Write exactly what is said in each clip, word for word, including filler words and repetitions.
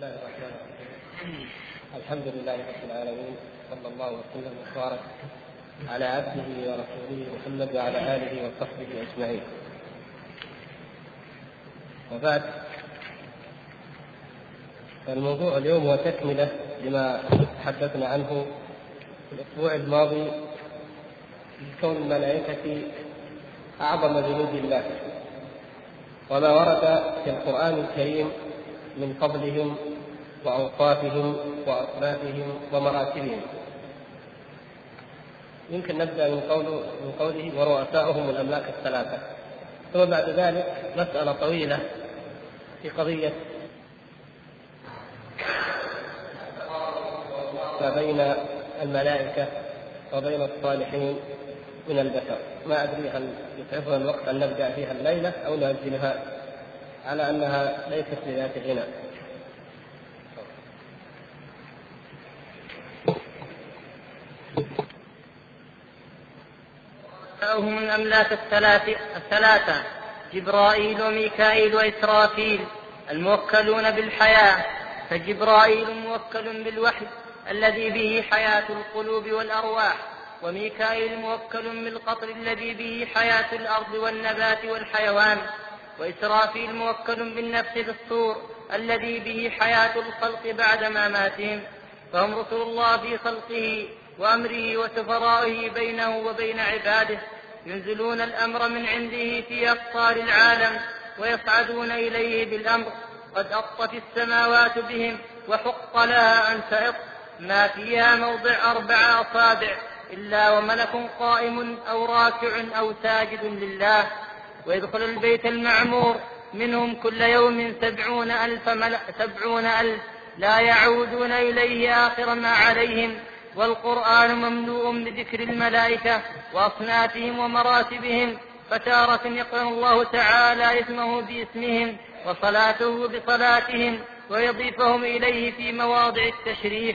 الله الرحمن الرحيم. الحمد لله رب العالمين، صلى الله وسلم وبارك على عبده ورسوله محمد وعلى آله وصحبه أجمعين. وبعد، الموضوع اليوم هو تكملة لما تحدثنا عنه في الأسبوع الماضي في كون الملائكة أعظم جنود الله، وما ورد في القرآن الكريم من فضلهم وأوصافهم وأصنافهم ومراتبهم. يمكن نبدأ من قوله, من قوله ورؤساؤهم الأملاك الثلاثة، ثم بعد ذلك مسألة طويلة في قضية ما بين الملائكة وبين الصالحين من البشر. ما أدري هل يسعفنا الوقت أن نبدأ فيها الليلة أو نأجلها على أنها ليست لذات غنى. هم الأملاك الثلاثة جبرائيل وميكائيل وإسرافيل الموكلون بالحياة، فجبرائيل موكل بالوحي الذي به حياة القلوب والأرواح، وميكائيل موكل بالقطر الذي به حياة الأرض والنبات والحيوان، وإسرافيل موكل بالنفس بالصور الذي به حياة الخلق بعد مماتهم. فهم رسل الله في خلقه وأمره وسفرائه بينه وبين عباده، ينزلون الأمر من عنده في أقطار العالم ويصعدون إليه بالأمر. قد أطت السماوات بهم وحق لها أن تئط، ما فيها موضع أربع أصابع إلا وملك قائم أو راكع أو ساجد لله. ويدخل البيت المعمور منهم كل يوم سبعون ألف, ملأ سبعون ألف لا يعودون إليه آخر ما عليهم. والقرآن مملوء بذكر الملائكة وأصنافهم ومراتبهم، فتارة يقرن الله تعالى اسمه باسمهم وصلاته بصلاتهم ويضيفهم إليه في مواضع التشريف،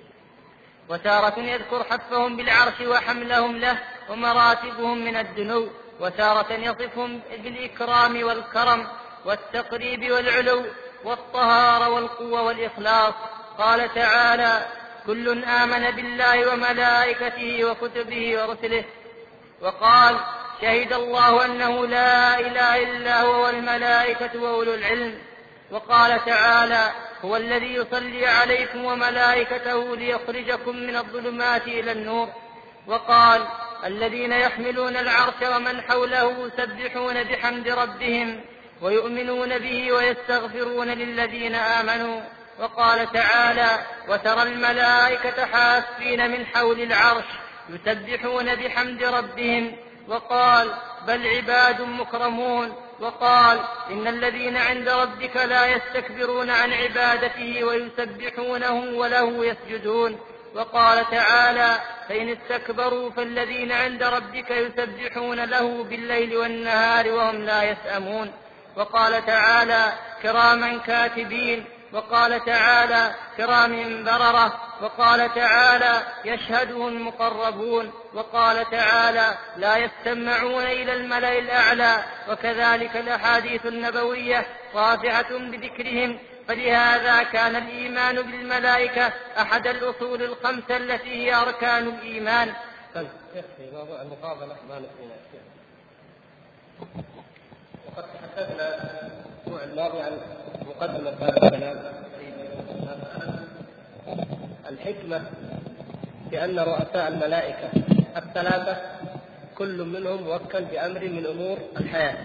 وتارة يذكر حفهم بالعرش وحملهم له ومراتبهم من الدنو، وتارة يصفهم بالإكرام والكرم والتقريب والعلو والطهارة والقوة والإخلاص. قال تعالى: كل آمن بالله وملائكته وكتبه ورسله. وقال: شهد الله أنه لا إله إلا هو والملائكة وأولو العلم. وقال تعالى: هو الذي يصلي عليكم وملائكته ليخرجكم من الظلمات إلى النور. وقال: الذين يحملون العرش ومن حوله يسبحون بحمد ربهم ويؤمنون به ويستغفرون للذين آمنوا. وقال تعالى: وترى الملائكة حافين من حول العرش يسبحون بحمد ربهم. وقال: بل عباد مكرمون. وقال: إن الذين عند ربك لا يستكبرون عن عبادته ويسبحونه وله يسجدون. وقال تعالى: فإن استكبروا فالذين عند ربك يسبحون له بالليل والنهار وهم لا يسأمون. وقال تعالى: كراما كاتبين. وقال تعالى: كرام بررة. وقال تعالى: يشهده المقربون. وقال تعالى: لا يستمعون إلى الملأ الأعلى. وكذلك الأحاديث النبوية رافعة بذكرهم. فلهذا كان الإيمان بالملائكة أحد الأصول الخمسة التي هي أركان الإيمان. يكفي موضوع المقابلة ما نسينا. وقد تحدثنا الأسبوع الماضي عن مقدمة هذا الكلام. الحكمة في أن رؤساء الملائكة الثلاثة كل منهم موكل بأمر من أمور الحياة.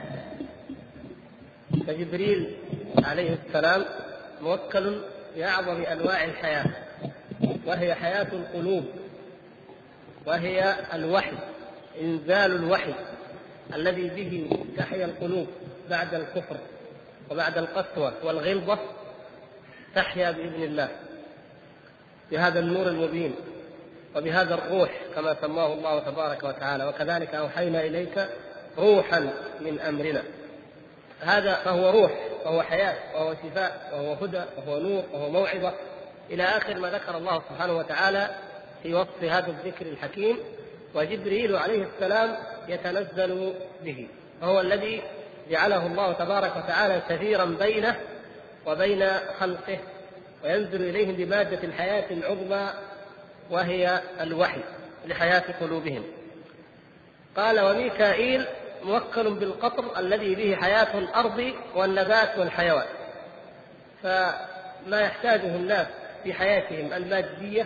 فجبريل عليه السلام موكل بأعظم أنواع الحياة، وهي حياة القلوب، وهي الوحي، إنزال الوحي الذي به تحيا القلوب بعد الكفر وبعد القسوة والغلظة، تحيا بإذن الله بهذا النور المبين وبهذا الروح كما سماه الله تبارك وتعالى: وكذلك أوحينا إليك روحا من أمرنا. هذا فهو روح وهو حياة وهو شفاء وهو هدى وهو نور وهو موعظة إلى آخر ما ذكر الله سبحانه وتعالى في وصف هذا الذكر الحكيم. وجبريل عليه السلام يتنزل به، وهو الذي جعله الله تبارك وتعالى سفيرا بينه وبين خلقه وينزل إليهم بمادة الحياة العظمى وهي الوحي لحياة قلوبهم. قال وميكائيل موكل بالقطر الذي به حياة الأرض والنبات والحيوان، فما يحتاجه الناس في حياتهم المادية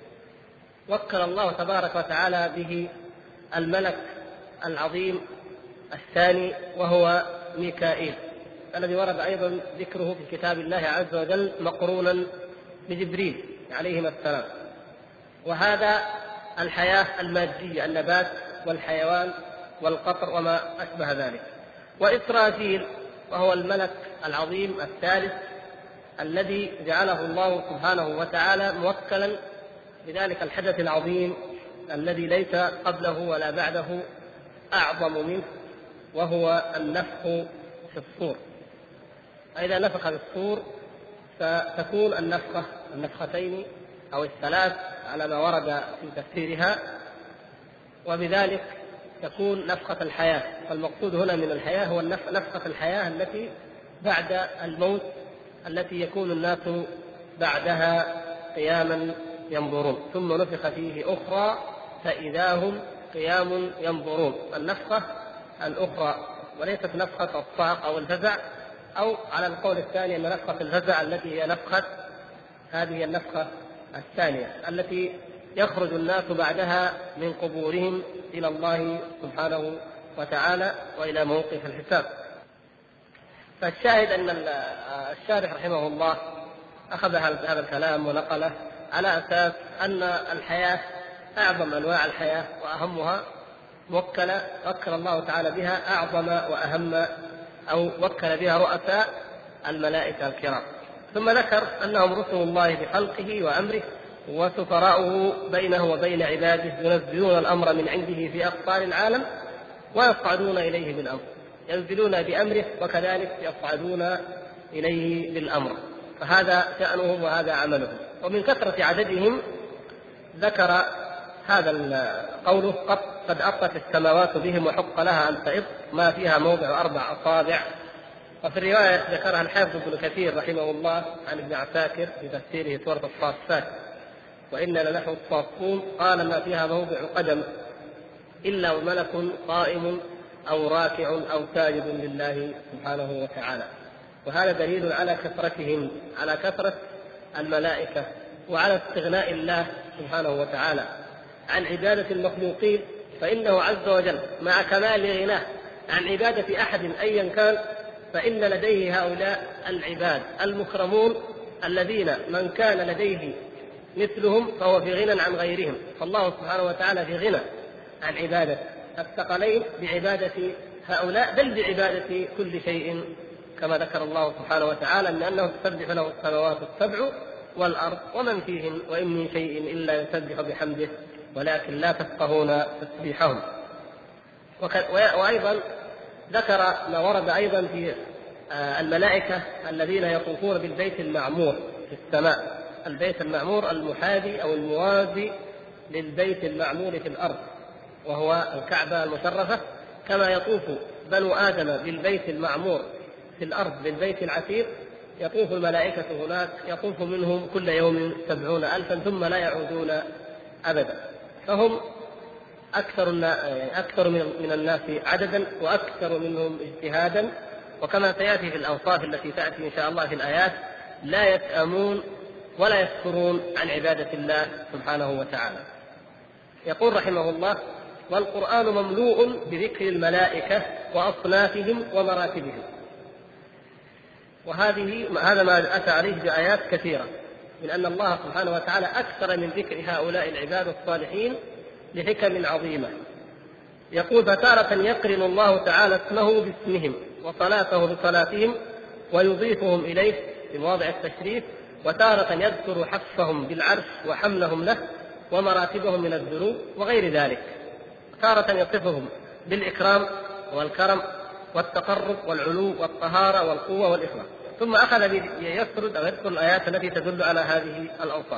وكل الله تبارك وتعالى به الملك العظيم الثاني وهو ميكائيل، الذي ورد أيضا ذكره في كتاب الله عز وجل مقرونا بجبريل عليهما السلام. وهذا الحياة المادية، النبات والحيوان والقطر وما أشبه ذلك. وإسرافيل وهو الملك العظيم الثالث الذي جعله الله سبحانه وتعالى موكلا بذلك الحدث العظيم الذي ليس قبله ولا بعده أعظم منه، وهو النفخ في الصور. إذا نفخ في الصور فتكون النفخة النفختين أو الثلاث على ما ورد في تفسيرها، وبذلك تكون نفخة الحياة. فالمقصود هنا من الحياة هو نفخة الحياة التي بعد الموت، التي يكون الناس بعدها قياما ينظرون، ثم نفخ فيه أخرى فإذا هم قيام ينظرون. النفخة الأخرى وليست نفخة الصعق أو الفزع، أو على القول الثاني أن نفخة الفزع التي هي نفخة هذه النفخة الثانية التي يخرج الناس بعدها من قبورهم إلى الله سبحانه وتعالى وإلى موقف الحساب. فالشاهد أن الشارح رحمه الله أخذ هذا الكلام ونقله على أساس أن الحياة أعظم أنواع الحياة وأهمها وكل وكل الله تعالى بها أعظم وأهم أو وكل بها رؤساء الملائكة الكرام. ثم ذكر أنهم رسل الله بخلقه وأمره وسفراؤه بينه وبين عباده، ينزلون الأمر من عنده في أقطار العالم ويصعدون إليه بالأمر، ينزلون بأمره وكذلك يصعدون إليه بالأمر. فهذا شأنهم وهذا عملهم. ومن كثرة عددهم ذكر هذا قوله قد أطت السماوات بهم وحق لها أن تئط ما فيها موضع أربع أصابع. وفي الرواية ذكرها الحافظ ابن كثير رحمه الله عن ابن عساكر في تفسيره سورة الصافات وإنا لنحن الصافون قال ما فيها موضع قدم إلا وملك قائم أو راكع أو ساجد لله سبحانه وتعالى. وهذا دليل على كثرتهم، على كثرة الملائكة وعلى استغناء الله سبحانه وتعالى عن عبادة المخلوقين، فإنه عز وجل مع كمال غناه عن عبادة أحد أيا كان فإن لديه هؤلاء العباد المكرمون الذين من كان لديه مثلهم فهو في غنى عن غيرهم. فالله سبحانه وتعالى في غنى عن عبادة الثقلين بعبادة هؤلاء، بل بعبادة كل شيء كما ذكر الله سبحانه وتعالى أن أنه تسبح له السماوات السبع والأرض ومن فيهن وإن من شيء إلا يسبح بحمده ولكن لا تفقهون تسبيحهم. وأيضا ذكر ما ورد أيضا في الملائكة الذين يطوفون بالبيت المعمور في السماء، البيت المعمور المحاذي أو الموازي للبيت المعمور في الأرض وهو الكعبة المشرفة، كما يطوف بنو آدم بالبيت المعمور في الأرض بالبيت العتيق يطوف الملائكة هناك، يطوف منهم كل يوم سبعون ألفا ثم لا يعودون أبدا. فهم أكثر أكثر من الناس عددا وأكثر منهم اجتهادا، وكما سيأتي في الأوصاف التي تأتي إن شاء الله في الآيات لا يسأمون ولا يذكرون عن عبادة الله سبحانه وتعالى. يقول رحمه الله والقرآن مملوء بذكر الملائكة وأصنافهم ومراتبهم. وهذه هذا ما أتى عليه بآيات كثيرة من أن الله سبحانه وتعالى أكثر من ذكر هؤلاء العباد الصالحين لحكم عظيمة. يقول فتارة يقرن الله تعالى اسمه باسمهم وصلاته بصلاتهم ويضيفهم إليه في مواضع التشريف، وتارة يذكر حفهم بالعرش وحملهم له ومراتبهم من الذنوب وغير ذلك. تارة يصفهم بالإكرام والكرم والتقرب والعلو والطهارة والقوة والإخلاص. ثم أخذ يسرد أو يذكر الآيات التي تدل على هذه الأوصاف.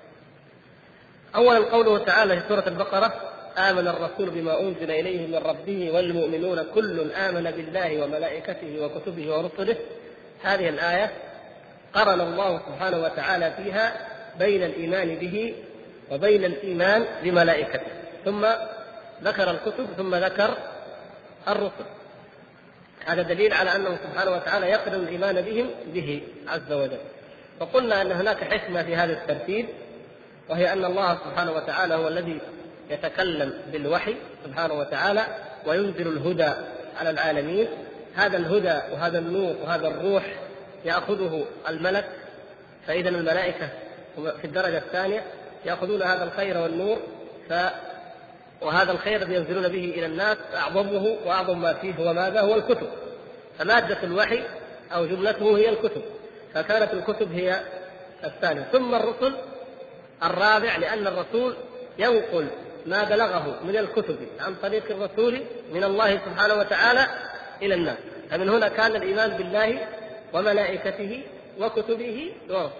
أولا قوله تعالى في سورة البقرة آمن الرسول بما أنزل إليه من ربه والمؤمنون كل آمن بالله وملائكته وكتبه ورسله. هذه الآية قرن الله سبحانه وتعالى فيها بين الإيمان به وبين الإيمان بملائكته، ثم ذكر الكتب ثم ذكر الرسل. هذا دليل على أنه سبحانه وتعالى يقرن الإيمان بهم به عز وجل. فقلنا أن هناك حكمة في هذا الترتيب، وهي أن الله سبحانه وتعالى هو الذي يتكلم بالوحي سبحانه وتعالى وينزل الهدى على العالمين. هذا الهدى وهذا النور وهذا الروح يأخذه الملك، فإذا الملائكة في الدرجة الثانية يأخذون هذا الخير والنور، ف وهذا الخير الذي ينزلون به إلى الناس أعظمه وأعظم ما فيه هو ماذا؟ هو الكتب. فمادة الوحي أو جملته هي الكتب، فكانت الكتب هي الثانية، ثم الرسل الرابع، لأن الرسول ينقل ما بلغه من الكتب عن طريق الرسول من الله سبحانه وتعالى إلى الناس. فمن هنا كان الإيمان بالله وملائكته وكتبه ورسله.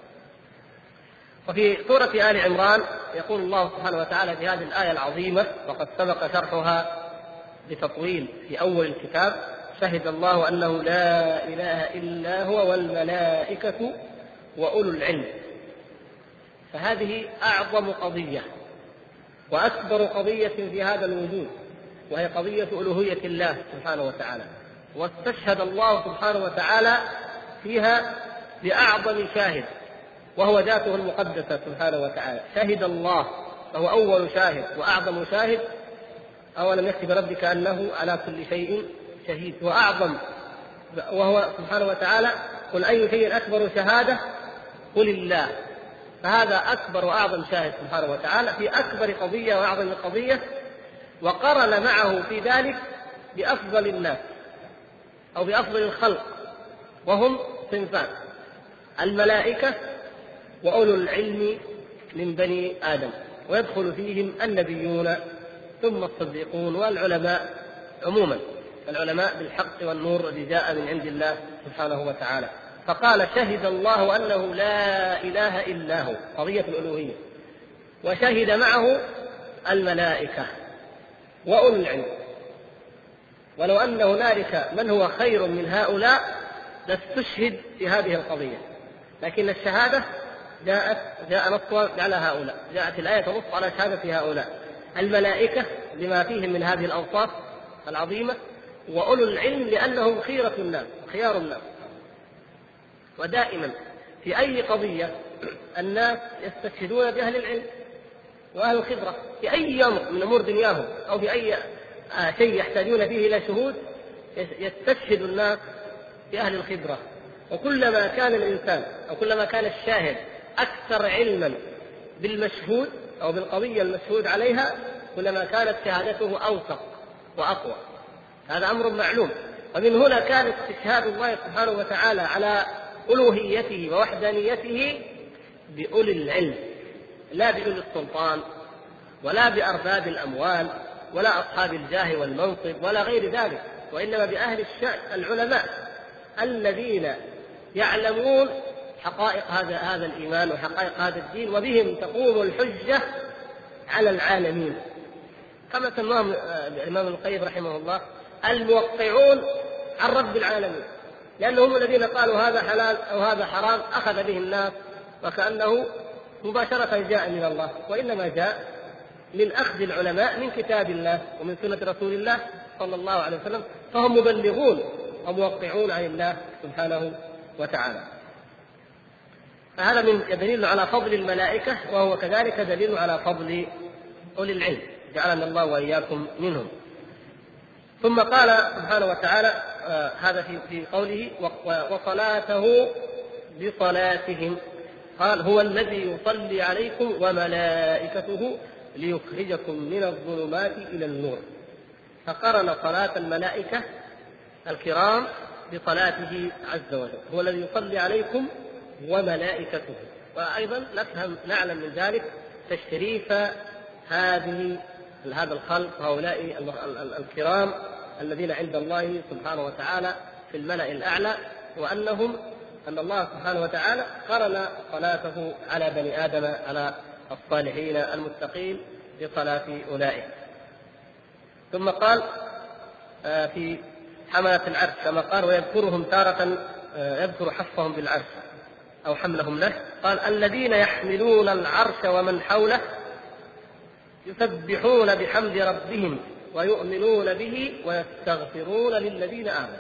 وفي سورة آل عمران يقول الله سبحانه وتعالى في هذه الآية العظيمة وقد سبق شرحها بتطويل في أول الكتاب: شهد الله أنه لا إله إلا هو والملائكة وأولو العلم. فهذه أعظم قضية وأكبر قضية في هذا الوجود، وهي قضية ألوهية الله سبحانه وتعالى. واستشهد الله سبحانه وتعالى فيها بأعظم شاهد، وهو ذاته المقدسة سبحانه وتعالى. شهد الله، فهو أول شاهد وأعظم شاهد. أولم يكفي بربك أنه على كل شيء شهيد، وأعظم، وهو سبحانه وتعالى: قل أي شيء أكبر شهادة؟ قل الله. فهذا أكبر وأعظم شاهد سبحانه وتعالى في أكبر قضية وأعظم قضية، وقرن معه في ذلك بأفضل الناس أو بأفضل الخلق، وهم صنفان: الملائكة وأولو العلم من بني آدم، ويدخل فيهم النبيون ثم الصديقون والعلماء عموما، العلماء بالحق والنور الذي جاء من عند الله سبحانه وتعالى. فقال: شهد الله أنه لا إله إلا هو، قضية الألوهية، وشهد معه الملائكة وأولو العلم. ولو أن هنالك من هو خير من هؤلاء لاستشهد في هذه القضية، لكن الشهادة جاءت جاء نص على هؤلاء، جاءت الآية تنص على شهادة هؤلاء: الملائكة لما فيهم من هذه الأوصاف العظيمة، وأولو العلم لأنهم خيرة الناس خيار الناس. ودائما في أي قضية الناس يستشهدون بأهل العلم وأهل الخبرة، في أي أمر من أمور دنياهم أو في أي شيء يحتاجون فيه إلى شهود يستشهد الناس بأهل الخبرة. وكلما كان الإنسان أو كلما كان الشاهد أكثر علما بالمشهود أو بالقضية المشهود عليها، كلما كانت شهادته أوثق وأقوى. هذا أمر معلوم. ومن هنا كان استشهاد الله سبحانه وتعالى على ألوهيته ووحدانيته بأولي العلم، لا بأولي السلطان ولا بأرباب الأموال ولا أصحاب الجاه والمنصب ولا غير ذلك، وإنما بأهل الشأن العلماء الذين يعلمون حقائق هذا هذا الإيمان وحقائق هذا الدين، وبهم تقوم الحجة على العالمين، كما سماهم الإمام ابن القيم رحمه الله الموقعون عن رب العالمين، لأنهم الذين قالوا هذا حلال أو هذا حرام أخذ به الناس، وكأنه مباشرة جاء من الله، وإنما جاء من أخذ العلماء من كتاب الله ومن سنة رسول الله صلى الله عليه وسلم، فهم مبلغون وموقعون عن الله سبحانه وتعالى. فهذا من دليل على فضل الملائكة، وهو كذلك دليل على فضل أولي العلم، جعلنا الله وإياكم منهم. ثم قال سبحانه وتعالى آه هذا في, في قوله: وصلاته بصلاتهم، قال: هو الذي يصلي عليكم وملائكته ليخرجكم من الظلمات إلى النور. فقرن صلاة الملائكة الكرام بصلاته عز وجل، هو الذي يصلي عليكم وملائكته. وأيضا نفهم نعلم من ذلك تشريف هذه هذا الخلق هؤلاء الكرام الذين عند الله سبحانه وتعالى في الملأ الأعلى، وأنهم أن الله سبحانه وتعالى قرن صلاته على بني آدم، على الصالحين المتقين، بصلاة أولئك. ثم قال في حملة العرش كما قال: ويذكرهم تارة، يذكر حفهم بالعرش، أو حملهم له. قال الذين يحملون العرش ومن حوله يسبحون بحمد ربهم ويؤمنون به ويستغفرون للذين آمنوا.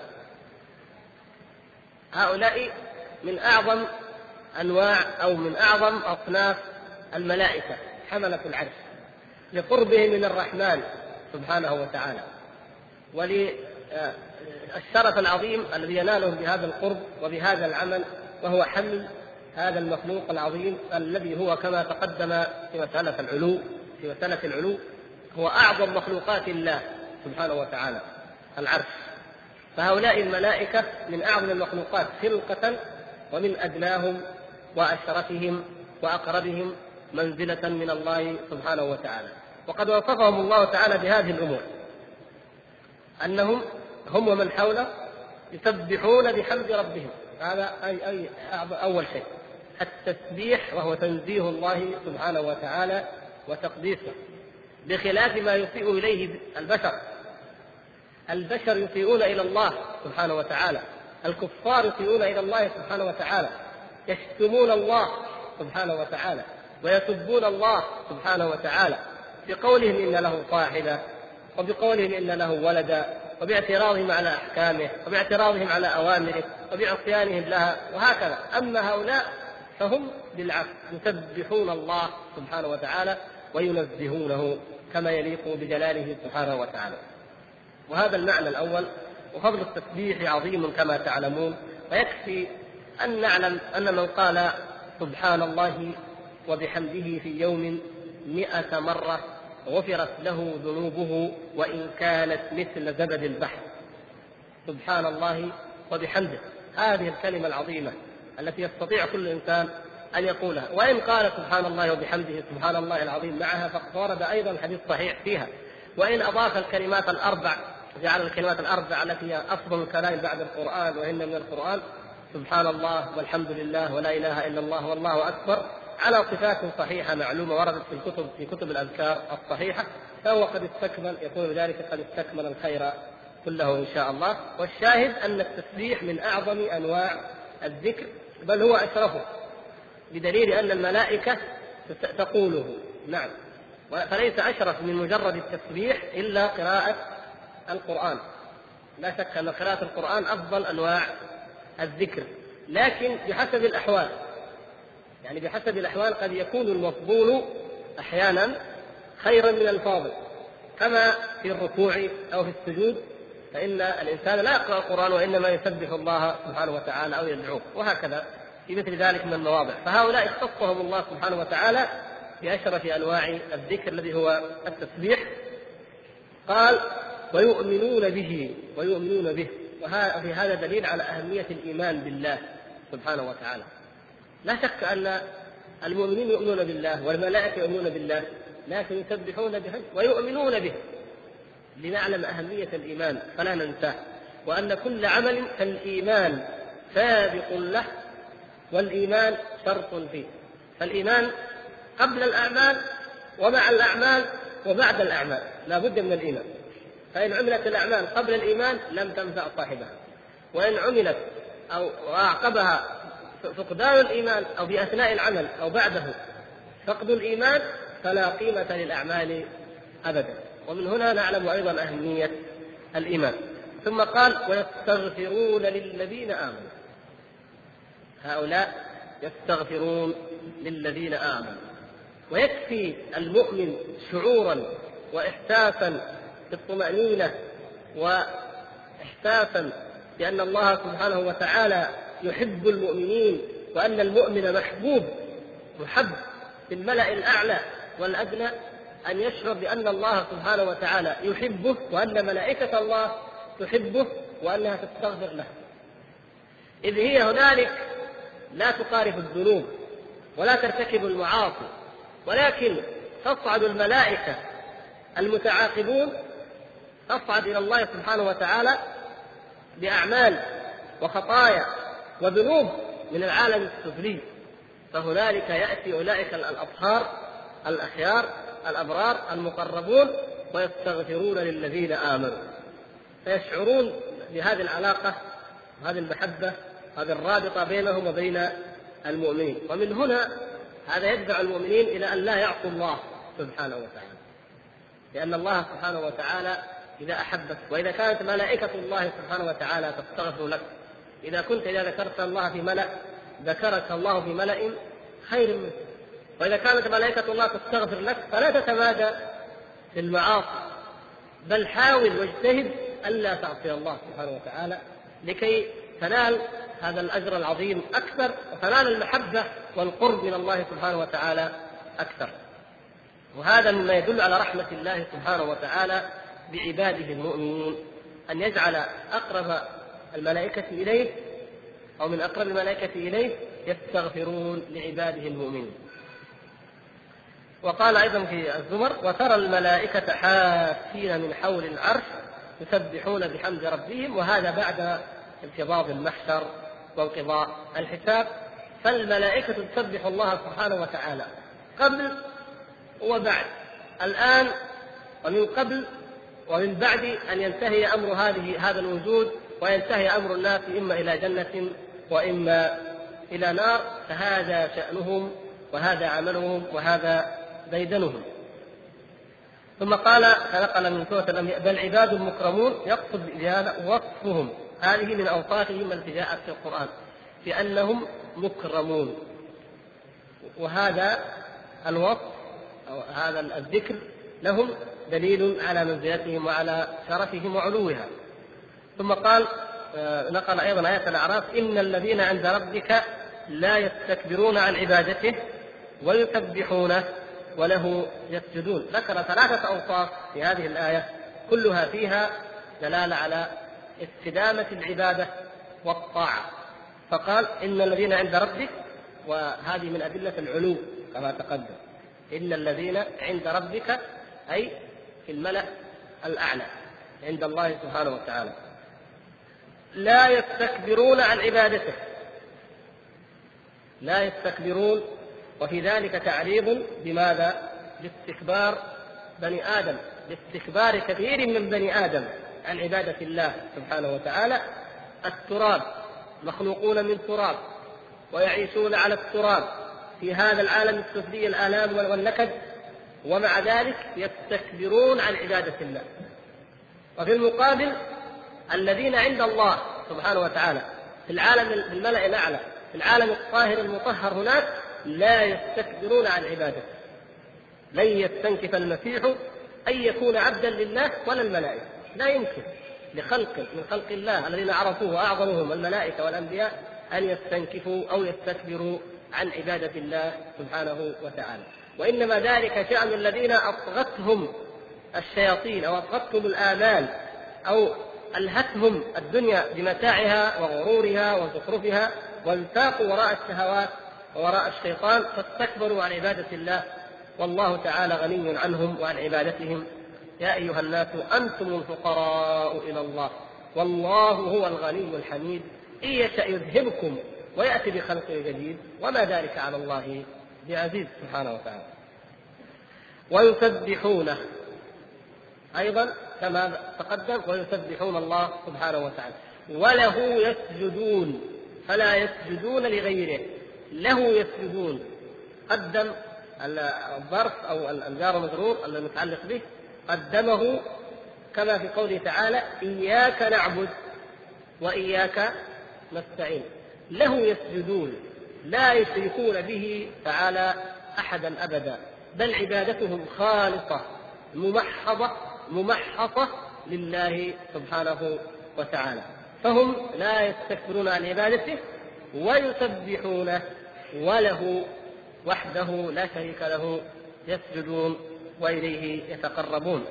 هؤلاء من أعظم أنواع أو من أعظم أصناف الملائكة حملة العرش لقربهم من الرحمن سبحانه وتعالى، وللشرف العظيم الذي ينالهم بهذا القرب وبهذا العمل، وهو حمل هذا المخلوق العظيم الذي هو كما تقدم في مسألة العلو في مسألة العلو هو أعظم مخلوقات الله سبحانه وتعالى العرش. فهؤلاء الملائكة من أعظم المخلوقات خلقة ومن أدناهم وأشرفهم وأقربهم منزلة من الله سبحانه وتعالى. وقد وصفهم الله تعالى بهذه الأمور، أنهم هم ومن حوله يسبحون بحمد ربهم. هذا أي أي أول شيء التسبيح، وهو تنزيه الله سبحانه وتعالى وتقديسه، بخلاف ما يسيء إليه البشر. البشر يسيئون إلى الله سبحانه وتعالى، الكفار يسيئون إلى الله سبحانه وتعالى، يشتمون الله سبحانه وتعالى ويسبون الله سبحانه وتعالى بقولهم إن له صاحبة، وبقولهم إن له ولدا، وباعتراضهم على أحكامه، وباعتراضهم على أوامره، وبعصيانهم لها، وهكذا. أما هؤلاء فهم بالعكس يسبحون الله سبحانه وتعالى وينزهونه كما يليق بجلاله سبحانه وتعالى. وهذا المعنى الأول. وفضل التسبيح عظيم كما تعلمون، ويكفي أن نعلم أن من قال سبحان الله وبحمده في يوم مئة مرة غفرت له ذنوبه وإن كانت مثل زبد البحر. سبحان الله وبحمده، هذه الكلمة العظيمة التي يستطيع كل إنسان أن يقولها. وإن قال سبحان الله وبحمده سبحان الله العظيم معها فقد ورد أيضا حديث صحيح فيها. وإن أضاف الكلمات الأربع، جعل الكلمات الأربع التي هي أفضل الكلام بعد القرآن وإن من القرآن، سبحان الله والحمد لله ولا إله إلا الله والله أكبر، على صفات صحيحة معلومة وردت في الكتب في كتب الأذكار الصحيحة، فهو قد استكمل، يكون ذلك قد استكمل الخير كله إن شاء الله. والشاهد أن التسبيح من أعظم أنواع الذكر، بل هو أشرفه، بدليل أن الملائكة تقوله. نعم، فليس أشرف من مجرد التسبيح إلا قراءة القرآن. لا شك أن قراءة القرآن أفضل أنواع الذكر، لكن بحسب الأحوال، يعني بحسب الأحوال قد يكون المفضول أحيانا خيرا من الفاضل، كما في الركوع أو في السجود، فإن الإنسان لا يقرأ القرآن وإنما يسبح الله سبحانه وتعالى أو يدعوه، وهكذا في مثل ذلك من المواضع. فهؤلاء اختصهم الله سبحانه وتعالى بأشرف أنواع الذكر الذي هو التسبيح. قال ويؤمنون به ويؤمنون به، وفي هذا دليل على أهمية الإيمان بالله سبحانه وتعالى. لا شك أن المؤمنين يؤمنون بالله والملائكة يؤمنون بالله، لكن يسبحون به ويؤمنون به لنعلم أهمية الإيمان فلا ننساه، وأن كل عمل كالإيمان سابق له، والإيمان شرط فيه. فالإيمان قبل الأعمال ومع الأعمال وبعد الأعمال لا بد من الإيمان. فإن عملت الأعمال قبل الإيمان لم تنفع صاحبها، وإن عملت أو أعقبها فقدان الإيمان أو بأثناء العمل أو بعده فقد الإيمان فلا قيمة للأعمال أبدا. ومن هنا نعلم أيضا أهمية الإيمان. ثم قال ويستغفرون للذين آمنوا، هؤلاء يستغفرون للذين آمنوا. ويكفي المؤمن شعورا وإحساسا بالطمأنينة وإحساسا بأن الله سبحانه وتعالى يحب المؤمنين، وأن المؤمن محبوب محب في الملأ الأعلى والأدنى، أن يشعر بأن الله سبحانه وتعالى يحبه، وأن ملائكة الله تحبه، وأنها تستغفر له، إذ هي هنالك لا تقارف الذنوب ولا ترتكب المعاصي، ولكن تصعد الملائكة المتعاقبون تصعد إلى الله سبحانه وتعالى بأعمال وخطايا وذنوب من العالم السفلي، فهنالك يأتي أولئك الأطهار الأخيار الأبرار المقربون ويستغفرون للذين آمنوا، فيشعرون بهذه العلاقة وهذه المحبة، هذه الرابطة بينهم وبين المؤمنين. ومن هنا هذا يدفع المؤمنين إلى أن لا يعصوا الله سبحانه وتعالى، لأن الله سبحانه وتعالى إذا أحبك، وإذا كانت ملائكة الله سبحانه وتعالى تستغفر لك، إذا كنت إذا ذكرت الله في ملأ ذكرك الله في ملأ خير منه، وإذا كانت ملائكة الله تستغفر لك فلا تتمادى في المعاصي، بل حاول واجتهد ألا تعصي الله سبحانه وتعالى لكي تنال هذا الأجر العظيم أكثر، وتنال المحبة والقرب من الله سبحانه وتعالى أكثر. وهذا مما يدل على رحمة الله سبحانه وتعالى بعباده المؤمنين، أن يجعل أقرب الملائكة إليه أو من أقرب الملائكة إليه يستغفرون لعباده المؤمنين. وقال أيضا في الزمر: وترى الملائكة حافين من حول العرش يسبحون بحمد ربهم، وهذا بعد انقضاء المحشر وانقضاء الحساب. فالملائكة تسبح الله سبحانه وتعالى قبل وبعد، الآن ومن قبل ومن بعد أن ينتهي أمر هذه هذا الوجود وينتهي أمر الناس إما إلى جنة وإما إلى نار، فهذا شأنهم وهذا عملهم وهذا ديدنهم. ثم قال فنقل من سورة الأنبياء: بل عباد مكرمون، يقصد بهذا وصفهم، هذه من أوصافهم التي جاءت في القرآن بأنهم مكرمون، وهذا الوصف أو هذا الذكر لهم دليل على منزلتهم وعلى شرفهم وعلوها. ثم قال نقل أيضا آية الأعراف: إن الذين عند ربك لا يستكبرون عن عبادته ويسبحونه وله يسجدون. ذكر ثلاثة أوصاف في هذه الآية كلها فيها دلالة على استدامة العبادة والطاعة. فقال: إن الذين عند ربك، وهذه من أدلة العلو كما تقدم، إن الذين عند ربك أي في الملأ الأعلى عند الله سبحانه وتعالى، لا يستكبرون عن عبادته، لا يستكبرون، وفي ذلك تعريض بماذا؟ باستكبار بني آدم، باستكبار كثير من بني آدم عن عبادة الله سبحانه وتعالى. التراب، مخلوقون من تراب ويعيشون على التراب في هذا العالم السفلي الآلام والنكد، ومع ذلك يستكبرون عن عبادة الله. وفي المقابل الذين عند الله سبحانه وتعالى في العالم الملأ الأعلى في العالم الطاهر المطهر هناك لا يستكبرون عن عبادته. لن يستنكف المسيح أن يكون عبدا لله ولا الملائكة، لا يمكن لخلق من خلق الله الذين عرفوه وأعظمهم الملائكة والأنبياء أن يستنكفوا أو يستكبروا عن عبادة الله سبحانه وتعالى. وإنما ذلك شأن الذين أطغتهم الشياطين أو أطغتهم الآمال أو ألهتهم الدنيا بمتاعها وغرورها وزخرفها، وانساقوا وراء الشهوات ووراء الشيطان فاستكبروا عن عبادة الله، والله تعالى غني عنهم وعن عبادتهم. يا أيها الناس أنتم الفقراء إلى الله والله هو الغني الحميد، إن يشأ يذهبكم ويأتي بخلق جديد وما ذلك على الله بعزيز سبحانه وتعالى. ويسبحونه أيضا كما تقدم، ويسبحون الله سبحانه وتعالى وله يسجدون، فلا يسجدون لغيره، له يسجدون. قدم الظرف أو الجار مجرور المتعلق به قدمه كما في قوله تعالى: إياك نعبد وإياك نستعين. له يسجدون، لا يشركون به تعالى أحدا أبدا، بل عبادتهم خالصة ممحضة ممحصة لله سبحانه وتعالى، فهم لا يستكبرون عن عبادته ويسبحونه وله وحده لا شريك له يسجدون وإليه يتقربون.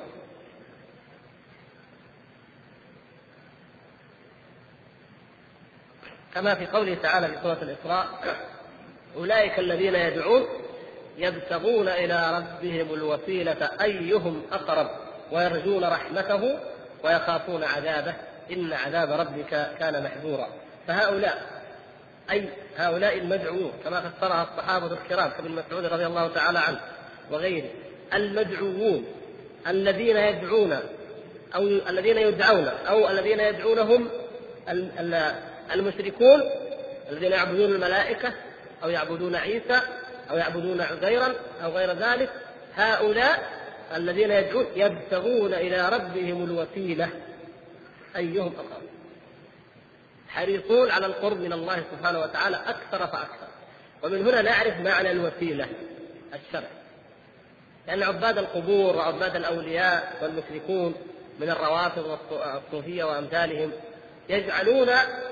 كما في قوله تعالى في سورة الإسراء: أولئك الذين يدعون يبتغون إلى ربهم الوسيلة أيهم أقرب ويرجون رحمته ويخافون عذابه إن عذاب ربك كان محذورا. فهؤلاء أي هؤلاء المدعوون كما فسرها الصحابة الكرام كابن مسعود رضي الله تعالى عنه وغيره، المدعوون الذين يدعون أو الذين يدعون أو الذين يدعونهم المشركون الذين يعبدون الملائكة أو يعبدون عيسى أو يعبدون عزيرا أو غير ذلك، هؤلاء الذين يدعون يبتغون إلى ربهم الوسيلة أيهم أقرب، حريصون على القرب من الله سبحانه وتعالى أكثر فأكثر. ومن هنا نعرف معنى الوسيلة الشرعي، لأن عباد القبور وعباد الأولياء والمشركون من الروافض والصوفية وأمثالهم يجعلون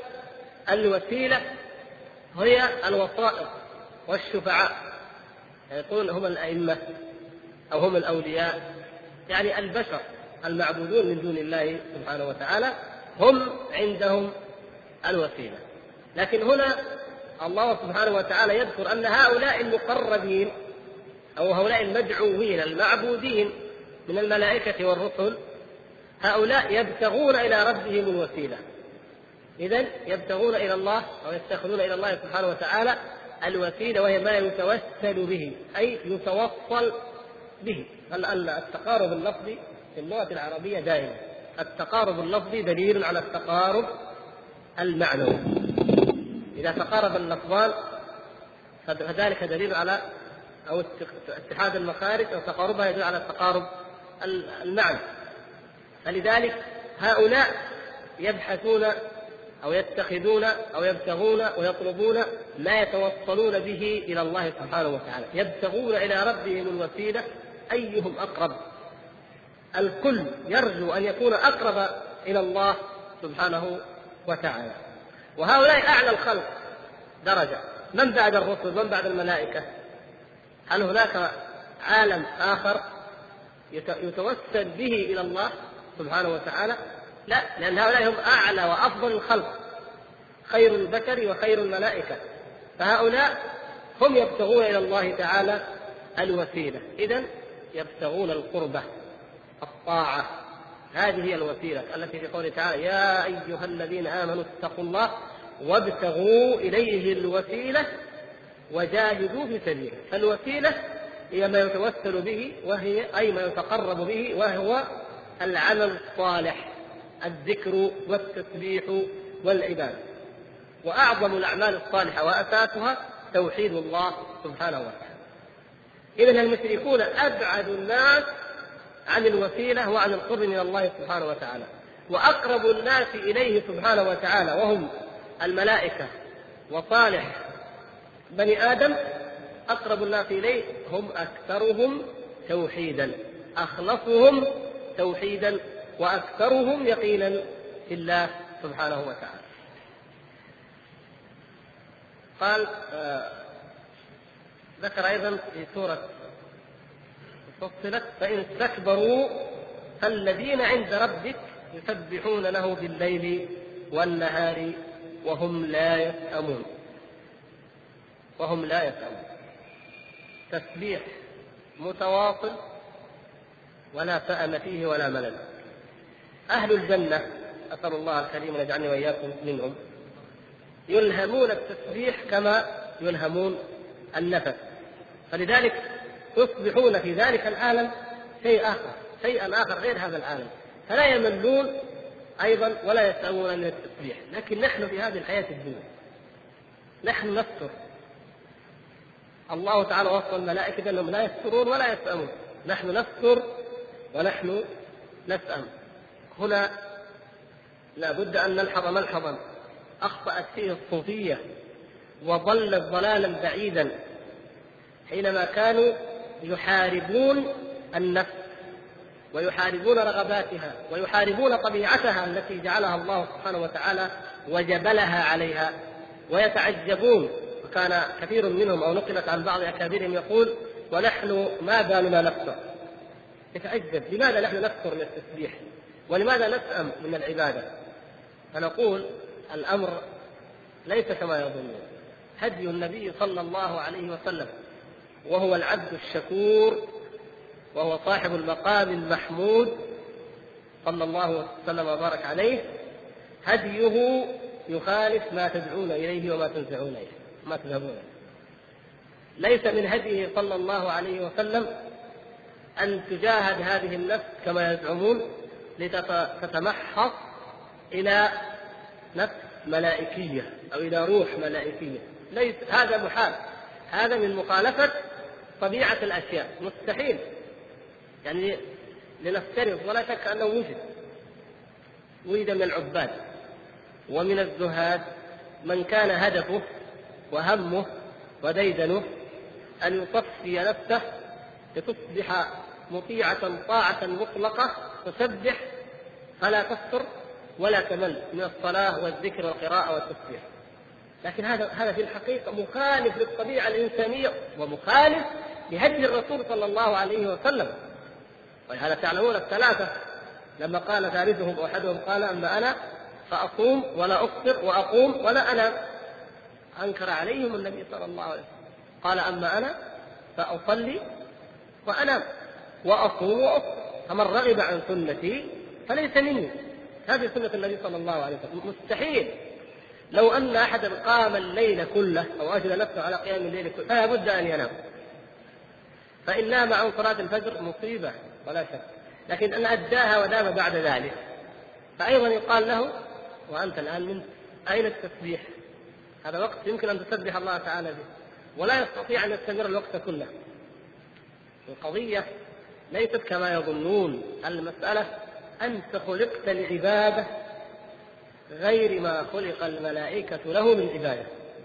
الوسيلة هي الوسائط والشفعاء، يقولون هم الأئمة أو هم الأولياء، يعني البشر المعبودون من دون الله سبحانه وتعالى هم عندهم الوسيلة. لكن هنا الله سبحانه وتعالى يذكر أن هؤلاء المقربين أو هؤلاء المدعوين المعبودين من الملائكة والرسل هؤلاء يبتغون إلى ربهم الوسيلة. إذن يبتغون إلى الله أو يتخذون إلى الله سبحانه وتعالى الوسيلة، وهي ما يتوسل به أي يتوصل به. التقارب اللفظي في اللغة العربية دائما التقارب اللفظي دليل على التقارب المعنوي. إذا تقارب اللفظان فذلك دليل على أو اتحاد المخارج أو تقاربها يدل على التقارب المعنى. فلذلك هؤلاء يبحثون أو يتخذون أو يبتغون ويطلبون ما يتوصلون به إلى الله سبحانه وتعالى، يبتغون إلى ربهم الوسيلة أيهم أقرب. الكل يرجو أن يكون أقرب إلى الله سبحانه وتعالى. وهؤلاء أعلى الخلق درجة، من بعد الرسل من بعد الملائكة؟ هل هناك عالم آخر يتوسل به إلى الله سبحانه وتعالى؟ لا، لأن هؤلاء هم أعلى وأفضل الخلق، خير البشر وخير الملائكة، فهؤلاء هم يبتغون إلى الله تعالى الوسيلة. إذن يبتغون القربة الطاعة، هذه هي الوسيلة التي في قوله تعالى يا أيها الذين آمنوا اتقوا الله وابتغوا إليه الوسيلة وجاهدوا في سبيله. فالوسيلة هي ما يتوسل به، وهي أي ما يتقرب به، وهو العمل الصالح، الذكر والتسبيح والعبادة. وأعظم الأعمال الصالحة وأساسها توحيد الله سبحانه وتعالى. إذن المشركون أبعد الناس عن الوسيلة وعن القرب من الله سبحانه وتعالى، وأقرب الناس إليه سبحانه وتعالى وهم الملائكة وصالح بني آدم، أقرب الناس إليه هم أكثرهم توحيدا، أخلصهم توحيدا، وأكثرهم يقينا في الله سبحانه وتعالى. قال آه ذكر أيضا في سورة فصلت فإن استكبروا فالذين عند ربك يسبحون له بالليل والنهار وهم لا يسأمون. وهم لا يسأمون، تسبيح متواصل ولا سأم فيه ولا ملل. أهل الجنة أسأل الله الكريم أن يجعلني وإياكم منهم يلهمون التسبيح كما يلهمون النفس، فلذلك يصبحون في ذلك العالم شيء آخر شيئا آخر غير هذا العالم، فلا يملون أيضا ولا يسأمون من التسبيح. لكن نحن في هذه الحياة الدنيا نحن نستر، الله تعالى وصف الملائكة أنهم لا يسترون ولا يسأمون، نحن نستر ونحن نسأم. هنا لا بد أن نلحظ ملحظا أخطأت فيه الصوفية وضلت ضلالا بعيدا حينما كانوا يحاربون النفس ويحاربون رغباتها ويحاربون طبيعتها التي جعلها الله سبحانه وتعالى وجبلها عليها، ويتعجبون. وكان كثير منهم أو نقلت عن بعض أكابرهم يقول ونحن ما بالنا نكثر، يتعجب لماذا نحن نكثر من التسبيح ولماذا نسأم من العبادة؟ فنقول الأمر ليس كما يظنون. هدي النبي صلى الله عليه وسلم وهو العبد الشكور وهو صاحب المقام المحمود صلى الله وسلم وبارك عليه، هديه يخالف ما تدعون إليه وما تنزعون إليه ما تذهبون إليه. ليس من هديه صلى الله عليه وسلم أن تجاهد هذه النفس كما يزعمون لتتمحص إلى نفس ملائكية أو إلى روح ملائكية، ليس هذا محال، هذا من مخالفة طبيعة الأشياء، مستحيل. يعني لنفترض، ولا شك أنه وجد وجد من العباد ومن الزهاد من كان هدفه وهمه وديدنه أن يصفي نفسه لتصبح مطيعة طاعة مطلقة، تسبح فلا تفتر ولا تمل من الصلاة والذكر والقراءة والتسبيح. لكن هذا هذا في الحقيقة مخالف للطبيعة الإنسانية ومخالف لهدي الرسول صلى الله عليه وسلم. ولهذا تعلمون الثلاثة لما قال ثالثهم أحدهم قال أما أنا فأصوم ولا أفطر وأقوم ولا أنام، أنكر عليهم النبي صلى الله عليه وسلم قال أما أنا فأصلي وأنام وأصوم وأفطر، فمن رغب عن سنتي فليس مني. هذه سنة النبي صلى الله عليه وسلم. مستحيل لو أن أحدا قام الليل كله أو أجل نفسه على قيام الليل كله فلا بد أن ينام، فإن نام عن صلاة الفجر مصيبة ولا شك، لكن أن أداها ودام بعد ذلك فأيضا يقال له وأنت الآن من أين التسبيح؟ هذا وقت يمكن أن تسبح الله تعالى به، ولا يستطيع أن يستمر الوقت كله. القضية ليست كما يظنون، المسألة أنت خلقت لعبادة غير ما خلق الملائكة له من عبادة.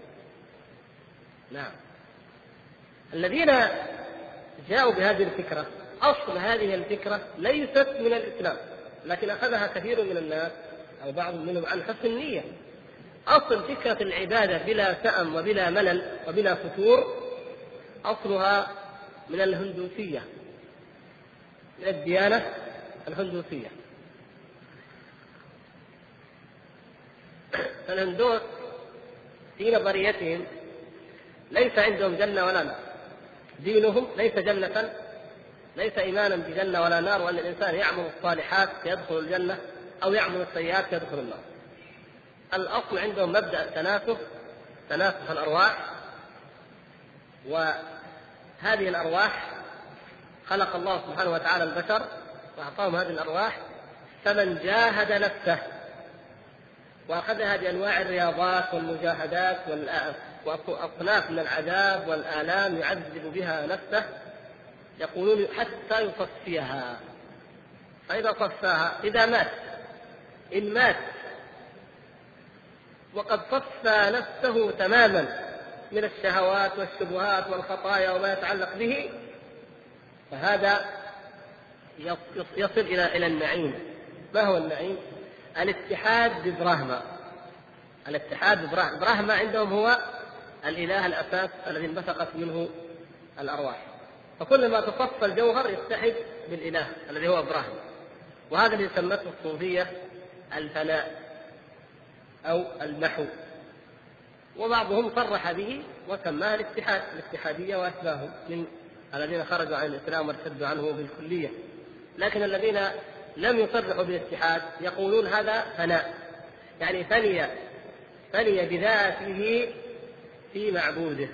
نعم، الذين جاءوا بهذه الفكرة أصل هذه الفكرة ليست من الإسلام، لكن أخذها كثير من الناس أو بعض منهم عن حسن النية. أصل فكرة العبادة بلا سأم وبلا ملل وبلا فتور أصلها من الهندوسية، من الديانة الهندوسية. الهندوس في نظريتهم ليس عندهم جنة ولا نار، دينهم ليس جنة، ليس إيمانا بجنة ولا نار، وأن الإنسان يعمل الصالحات يدخل الجنة أو يعمل السيئات يدخل النار. الأصل عندهم مبدأ التناسخ، تناسخ الأرواح، وهذه الأرواح خلق الله سبحانه وتعالى البشر وأعطاهم هذه الأرواح، فمن جاهد نفسه وأخذها بأنواع الرياضات والمجاهدات وأصناف من العذاب والآلام يعذب بها نفسه، يقولون حتى يصفيها. فإذا صفاها إذا مات إن مات وقد صفى نفسه تماما من الشهوات والشبهات والخطايا وما يتعلق به، فهذا يصل إلى إلى النعيم. ما هو النعيم؟ الاتحاد ببراهما. الاتحاد ببراهما، براهما عندهم هو الإله الأساس الذي انبثقت منه الأرواح، فكل ما تصفى الجوهر يتحد بالإله الذي هو براهما، وهذا اللي سمته الصوفية الفناء أو المحو، وبعضهم صرح به وسماه الاتحاد، الاتحادية وأشباههم من الذين خرجوا عن الإسلام وارتدوا عنه بالكلية. لكن الذين لم يصرحوا بالاتحاد يقولون هذا فناء، يعني فني فني بذاته في معبوده.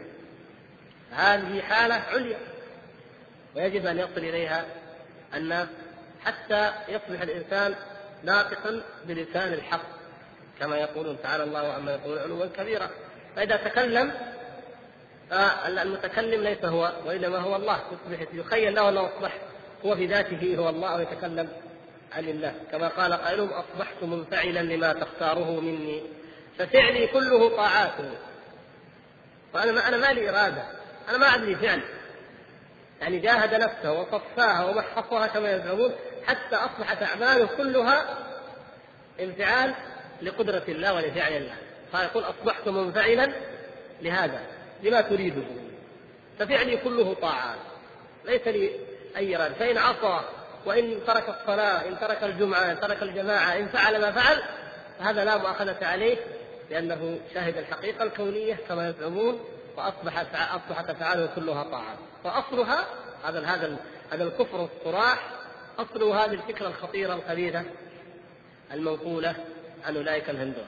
هذه حالة عليا ويجب أن يصل إليها الناس حتى يصبح الإنسان ناطقا بلسان الحق كما يقولون تعالى الله عما يقولون علوا كبيرا. فإذا تكلم المتكلم ليس هو وإنما هو الله، يصبح يخيل له أنه أصبح هو في ذاته هو الله ويتكلم عن الله، كما قال قائلهم أصبحت منفعلا لما تختاره مني ففعلي كله طاعاته. وأنا ما أنا ما لي إرادة، أنا ما أدري فعل، يعني جاهد نفسه وصفاها ومحصها كما يزعمون حتى أصبحت أعماله كلها انفعال لقدرة الله ولفعل الله. فيقول أصبحت منفعلا لهذا لما تريده، ففعلي كله طاعات ليس لي أي إرادة. فإن عصى وإن ترك الصلاة إن ترك الجمعة إن ترك الجماعة إن فعل ما فعل فهذا لا مؤاخذة عليه، لأنه شاهد الحقيقة الكونية كما يزعمون، وأصبحت أصبحت أفعاله كلها طاعات. فأصلها هذا هذا هذا الكفر الصراح، أصله هذه الفكرة الخطيرة الخبيثة المنقولة عن أولئك الهندوس.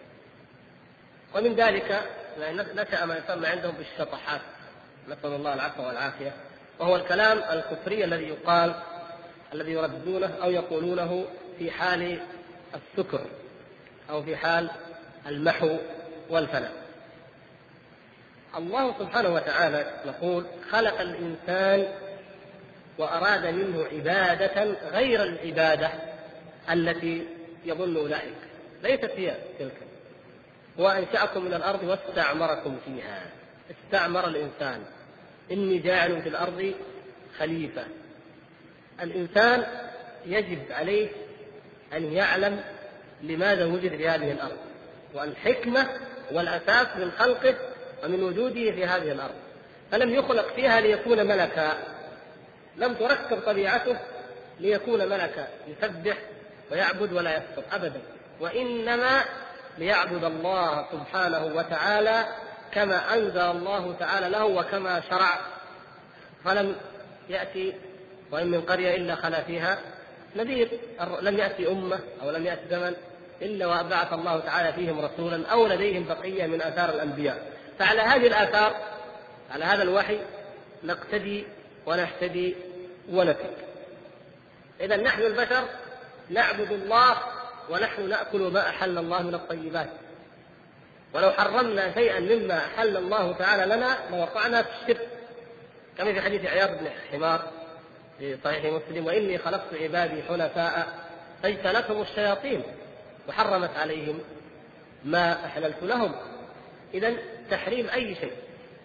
ومن ذلك نشأ ما يسمى عندهم بالشطحات، نسأل الله العفو والعافية، وهو الكلام الكفري الذي يقال الذي يردونه أو يقولونه في حال السكر أو في حال المحو والفناء. الله سبحانه وتعالى نقول خلق الإنسان وأراد منه عبادة غير العبادة التي يظن أولئك، ليست هي تلك. وأنشأكم من الأرض واستعمركم فيها. استعمر الإنسان، إني جاعل في الأرض خليفة. الإنسان يجب عليه أن يعلم لماذا وجد في هذه الأرض، والحكمة والأساس من خلقه ومن وجوده في هذه الأرض. فلم يخلق فيها ليكون ملكا، لم تركب طبيعته ليكون ملكا يسبح ويعبد ولا يكفر أبدا، وإنما ليعبد الله سبحانه وتعالى كما أنزل الله تعالى له وكما شرع. فلم يأتي وإن من قرية إلا خلا فيها نذير، لم يأتي أمة أو لم يأتي زمن إلا وبعث الله تعالى فيهم رسولا أو لديهم بقية من آثار الأنبياء. فعلى هذه الآثار، على هذا الوحي نقتدي ونهتدي ونتق. إذا نحن البشر نعبد الله ونحن نأكل ما أحل الله من الطيبات، ولو حرمنا شيئا مما أحل الله تعالى لنا لوقعنا في الشرك، كما في حديث عياض بن حمار في صحيح مسلم: وإني خلقت عبادي حنفاء فاجتنتهم الشياطين وحرمت عليهم ما أحللت لهم. إذن تحريم أي شيء،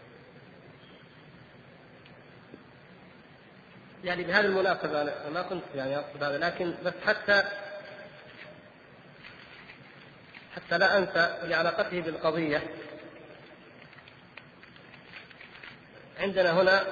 يعني بهذه المناسبة أنا ما كنت يعني أقصد هذا، لكن بس حتى حتى لا أنسى لعلاقته بالقضية. عندنا هنا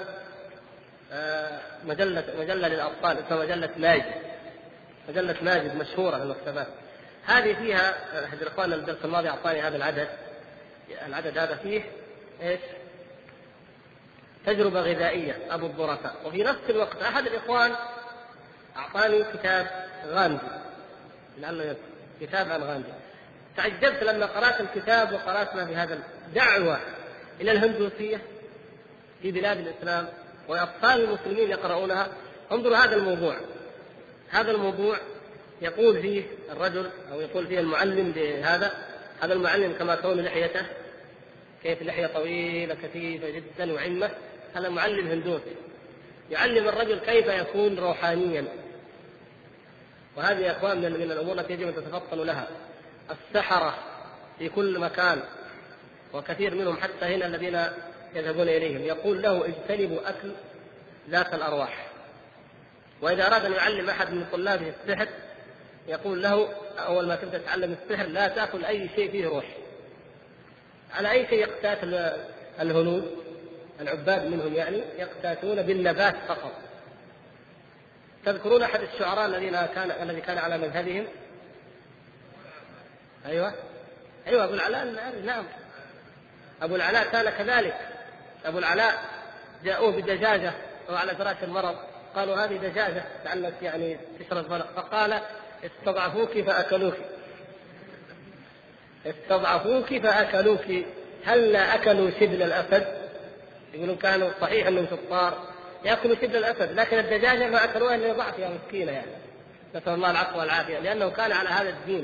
مجلة مجلة للأطفال اسمها مجلة ماجد، مجلة ماجد مشهورة في المكتبات. هذه فيها أحد الإخوان الدرس الماضي أعطاني هذا العدد، العدد هذا فيه إيش؟ تجربة غذائية أبو الظرفاء. وفي نفس الوقت أحد الإخوان أعطاني كتاب غاندي، لعله كتاب عن غاندي. تعجبت لما قرأت الكتاب وقرأت ما في هذا دعوة إلى الهندوسية في بلاد الإسلام وأطفال المسلمين يقرؤونها. انظروا هذا الموضوع، هذا الموضوع يقول فيه الرجل أو يقول فيه المعلم لهذا هذا المعلم كما ترون لحيته كيف لحية طويلة كثيفة جدا وعمة، هذا معلم هندوسي يعلم الرجل كيف يكون روحانيا. وهذه يا أخوان من الأمور التي يجب أن تتفطنوا لها. السحرة في كل مكان وكثير منهم حتى هنا الذين يذهبون إليهم يقول له اجتنبوا أكل ذات الأرواح. وإذا أراد أن يعلم أحد من طلابه السحر يقول له أول ما تبدأ تتعلم السحر لا تأكل أي شيء فيه روح. على أي شيء يقتات الهنود العباد منهم، يعني يقتاتون بالنبات فقط. تذكرون أحد الشعراء الذين كان الذي كان على مذهبهم؟ أيوة أيوة أبو العلاء. نعم أبو العلاء كان كذلك. أبو العلاء جاءوه بدجاجة وعلى فراش المرض، قالوا هذه دجاجة لعلك يعني تشرب مرض، فقال استضعفوك فأكلوك، استضعفوك فأكلوك، هل لا أكلوا شبل الأسد؟ يقولون كانوا صحيح أنهم شطار يأكلوا شبل الأسد، لكن الدجاجة ما أكلوها إلا ضعف يا مسكينة، يعني نسأل الله العفو والعافية، لأنه كان على هذا الدين.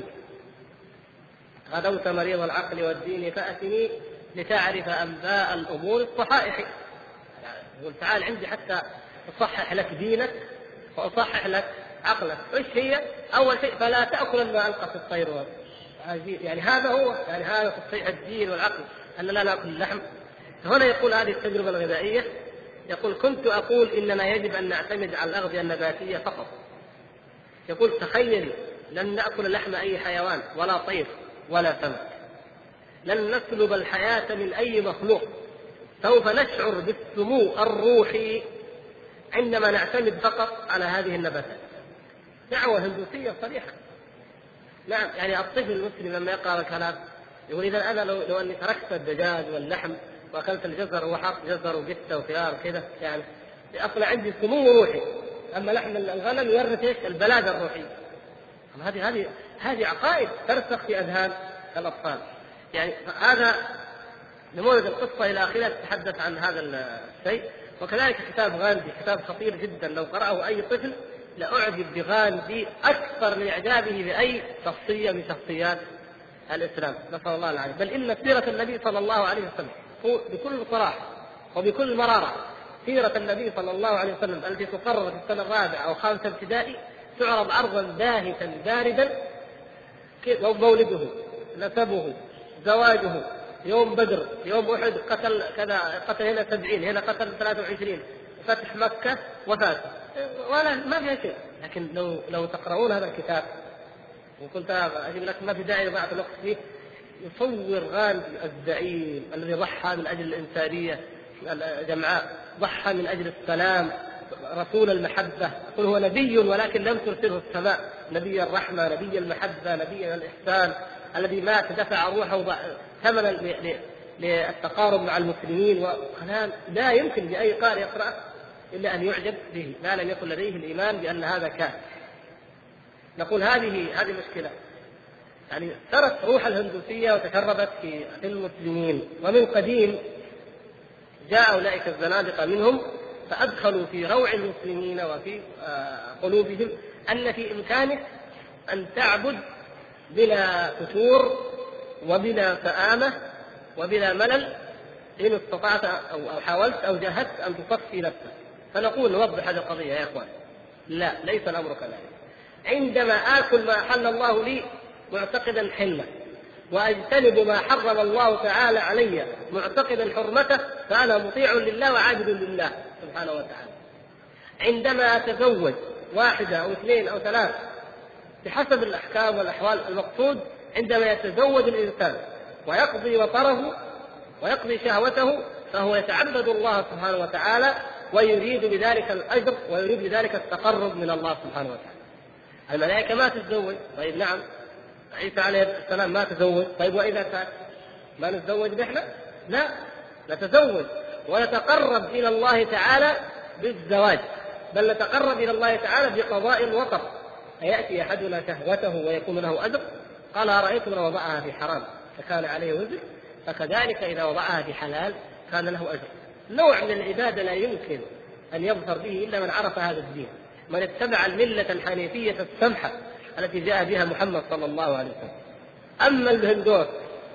غدوت مريض العقل والدين فأتني لتعرف أنباء الأمور الصحائح. يقول تعال عندي حتى أصحح لك دينك وأصحح لك عقلك. إيش هي؟ أول شيء فلا تأكل ما ألقى في الطير، يعني هذا هو، يعني هذا تصحيح الدين والعقل أن لا نأكل اللحم. هنا يقول هذه التجربة الغذائية، يقول كنت أقول إننا يجب أن نعتمد على الأغذية النباتية فقط. يقول تخيلي لن نأكل لحم أي حيوان ولا طير ولا سمك، لن نسلب الحياة من أي مخلوق، سوف نشعر بالسمو الروحي عندما نعتمد فقط على هذه النباتات. دعوة هندوسية صريحة. نعم، يعني الطفل المسلم لما يقرأ الكلام يقول إذا أنا لو, لو أني تركت الدجاج واللحم وأكلت الجزر وحط جزر وقتة وخيار كذا، يعني أصلا عندي سمو روحي. أما لحم الغنم يورث إيش؟ البلادة الروحية. هذه هذه هذه عقائد ترسخ في أذهان الأطفال. يعني هذا نموذج القصة إلى آخره تتحدث عن هذا الشيء. وكذلك كتاب غاندي كتاب خطير جدا، لو قرأه أي طفل لأعجب بغاندي أكثر من إعجابه بأي شخصية من شخصيات الإسلام، نسأل الله العافية. بل إن سيرة النبي صلى الله عليه وسلم بكل صراحة وبكل مرارة سيرة النبي صلى الله عليه وسلم التي تقرر في السنة الرابعة أو خامسة ابتدائي تعرض عرضا باهتا باردا، مولده، نسبه، زواجه، يوم بدر، يوم أحد، قتل كذا، قتل هنا سبعين، هنا قتل ثلاثة وعشرين، فتح مكة وفاته، ولا ما فيها شيء. لكن لو لو تقرؤون هذا الكتاب، وكنت أجيب لك ما في داعي بعد الوقت فيه، يصور غاندي الزعيم الذي ضحى من أجل الإنسانية جمعاء، ضحى من أجل السلام، رسول المحبة، يقول هو نبي ولكن لم ترسله السماء، نبي الرحمة، نبي المحبة، نبي الإحسان، الذي مات دفع روحه ثمنا للتقارب مع المسلمين، وكلام لا يمكن لأي قارئ يقرأه إلا أن يعجب به ما لم يكن لديه الإيمان بأن هذا كان. نقول هذه هذه مشكلة، يعني سرت روح الهندوسية وتشربت في المسلمين، ومن قديم جاء أولئك الزنادقة منهم فأدخلوا في روع المسلمين وفي قلوبهم أن في إمكانك أن تعبد بلا فتور وبلا سآمة وبلا ملل إن استطعت أو حاولت أو جاهدت أن تصفي نفسك. فنقول نوضح هذه القضية يا إخوان، لا، ليس الأمر كذلك. عندما آكل ما أحل الله لي معتقدا حله، وأجتنب ما حرم الله تعالى علي معتقدا حرمته، فأنا مطيع لله وعابد لله سبحانه وتعالى. عندما أتزوج واحدة أو اثنين أو ثلاث بحسب الأحكام والأحوال، المقصود عندما يتزوج الإنسان ويقضي وطره ويقضي شهوته فهو يتعبد الله سبحانه وتعالى ويريد بذلك الأجر ويريد بذلك التقرب من الله سبحانه وتعالى. الملائكة ما تتزوج، طيب نعم، عيسى عليه السلام ما تزوج، طيب وإذا كان ما نتزوج نحن؟ لا، نتزوج ونتقرب إلى الله تعالى بالزواج، بل نتقرب إلى الله تعالى بقضاء الوطر. أيأتي أحدنا شهوته ويكون له أجر؟ قال أرأيتم لو وضعها في حرام فكان عليه وزر، فكذلك إذا وضعها في حلال كان له أجر. نوع من العبادة لا يمكن أن يظفر به إلا من عرف هذا الدين، من اتبع الملة الحنيفية السمحة التي جاء بها محمد صلى الله عليه وسلم. أما الهندوس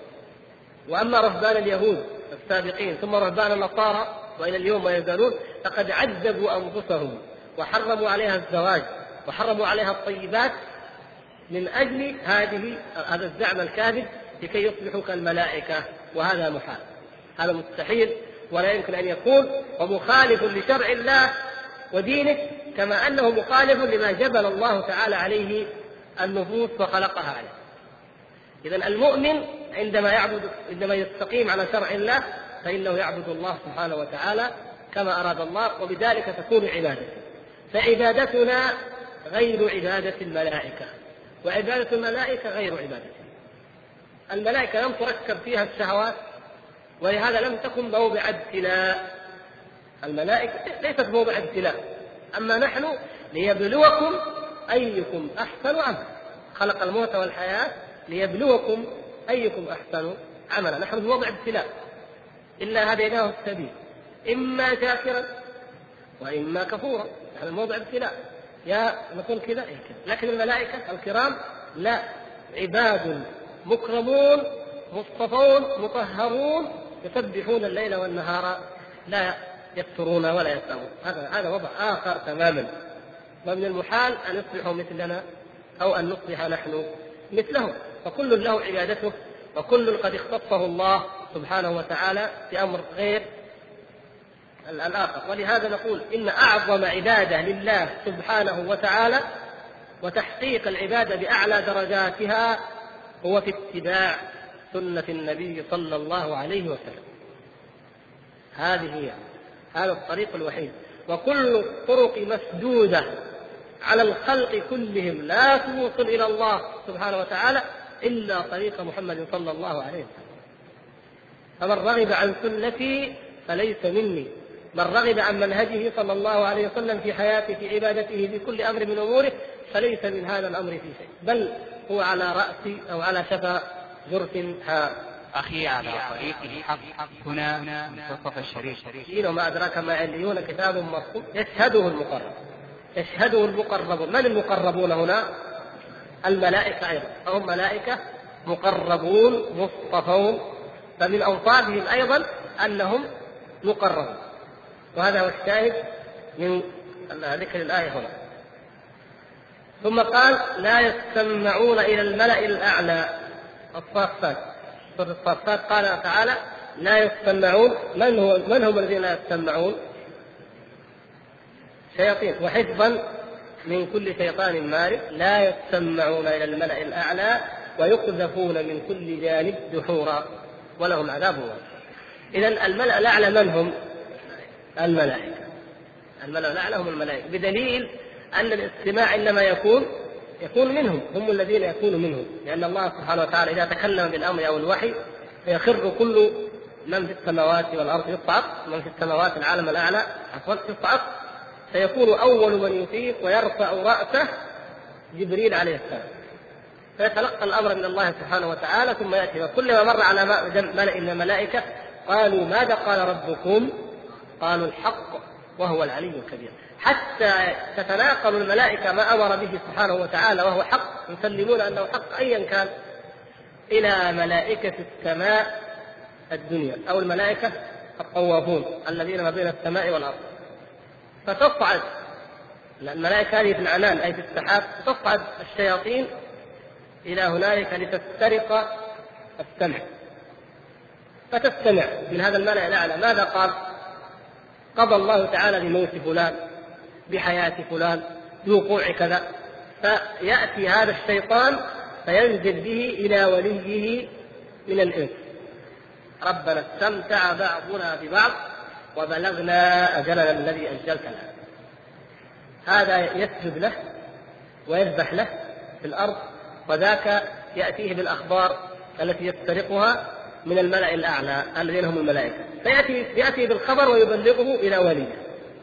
وأما رهبان اليهود السابقين ثم رهبان النصارى وإلى اليوم ما يزالون، فقد عذبوا أنفسهم وحرموا عليها الزواج وحرموا عليها الطيبات من أجل هذه هذا الزعم الكاذب لكي يصبحوا كالملائكة، وهذا محال، هذا مستحيل ولا يمكن أن يكون، ومخالف لشرع الله ودينه، كما أنه مخالف لما جبل الله تعالى عليه النفوس وخلقها عليه. إذن المؤمن عندما يعبد عندما يستقيم على شرع الله فإنه يعبد الله سبحانه وتعالى كما أراد الله، وبذلك تكون عبادته. فعبادتنا غير عبادة الملائكة، وعبادة الملائكة غير عبادته. الملائكة لم تركب فيها الشهوات، ولهذا لم تكن موضع ابتلاء. الملائكة ليست موضع ابتلاء، أما نحن ليبلوكم أيكم أحسن عملا. خلق الموت والحياة ليبلوكم أيكم أحسن عملا. نحن في موضع ابتلاء، إلا هديناه السبيل إما شاكرا وإما كفورا. نحن موضع ابتلاء، يا نكون كذا إيه كذا. لكن الملائكة الكرام لا، عباد مكرمون مصطفون مطهرون يسبحون الليل والنهار لا يفترون ولا يسأمون. هذا هذا وضع آخر تماما، ومن المحال أن يصبحوا مثلنا أو أن نصبح نحن مثلهم. فكل له عبادته، وكل قد اختصه الله سبحانه وتعالى في أمر غير الآخر. ولهذا نقول إن أعظم عبادة لله سبحانه وتعالى وتحقيق العبادة بأعلى درجاتها هو في اتباع سنة النبي صلى الله عليه وسلم. هذه هي هذا الطريق الوحيد، وكل الطرق مسدودة على الخلق كلهم لا توصل إلى الله سبحانه وتعالى إلا طريق محمد صلى الله عليه وسلم. فمن رغب عن سنتي فليس مني، من رغب عن منهجه صلى الله عليه وسلم في حياته في عبادته في كل أمر من أموره فليس من هذا الأمر في شيء، بل هو على رأس أو على شفا جرف هار. أخي على طريق الحق هنا منتصف الشريف. وما أدراك ما عليون كتاب مرقوم يشهده المقرب يشهده المقربون. من المقربون هنا؟ الملائكة أيضا، فهم ملائكة مقربون مصطفون. فمن أوصافهم أيضا أنهم مقربون. وهذا هو الشاهد من ذكر الآية هنا. ثم قال لا يستمعون إلى الملأ الأعلى. الصافات، سورة الصافات قال تعالى لا يستمعون. من هو من هم الذين لا يستمعون؟ شياطين وحفظا من كل شيطان مارد. لا يستمعون إلى الملأ الأعلى ويقذفون من كل جانب دحورا ولهم عذاب واصب. إذن الملأ الأعلى من هم؟ الملائكة. الملأ الأعلى هم الملائكة، بدليل أن الاستماع إنما يكون يكون منهم، هم الذين يكون منهم، لأن الله سبحانه وتعالى إذا تكلم بالأمر أو الوحي فيخر كل من في السماوات والأرض يصعق، من في السماوات العالم الأعلى عفوا يصعق، فيكون أول من يفيق ويرفع رأسه جبريل عليه السلام، فيتلقى الأمر من الله سبحانه وتعالى ثم يأتي. وكلما مر على ملأ من الملائكة قالوا ماذا قال ربكم؟ قالوا الحق وهو العلي الكبير، حتى تتناقل الملائكة ما أمر به سبحانه وتعالى وهو حق، يسلمون أنه حق أيا كان، إلى ملائكة السماء الدنيا أو الملائكة الطوافون الذين ما بين السماء والأرض، فتصعد الملائكة هذه في العنان أي في السحاب، تصعد الشياطين إلى هنالك لتسترق السمع، فتستمع من هذا الملأ الأعلى ماذا قال؟ قضى الله تعالى بموت فلان، بحياة فلان، بوقوع كذا، فيأتي هذا الشيطان فينزل به إلى وليه من الإنس، ربنا استمتع بعضنا ببعض وبلغنا أجلنا الذي أجلت لنا. هذا يسجد له ويذبح له في الأرض، وذاك يأتيه بالأخبار التي يسترقها من الملأ الأعلى الذين هم الملائكة، فيأتي يأتي بالخبر ويبلغه إلى وليه.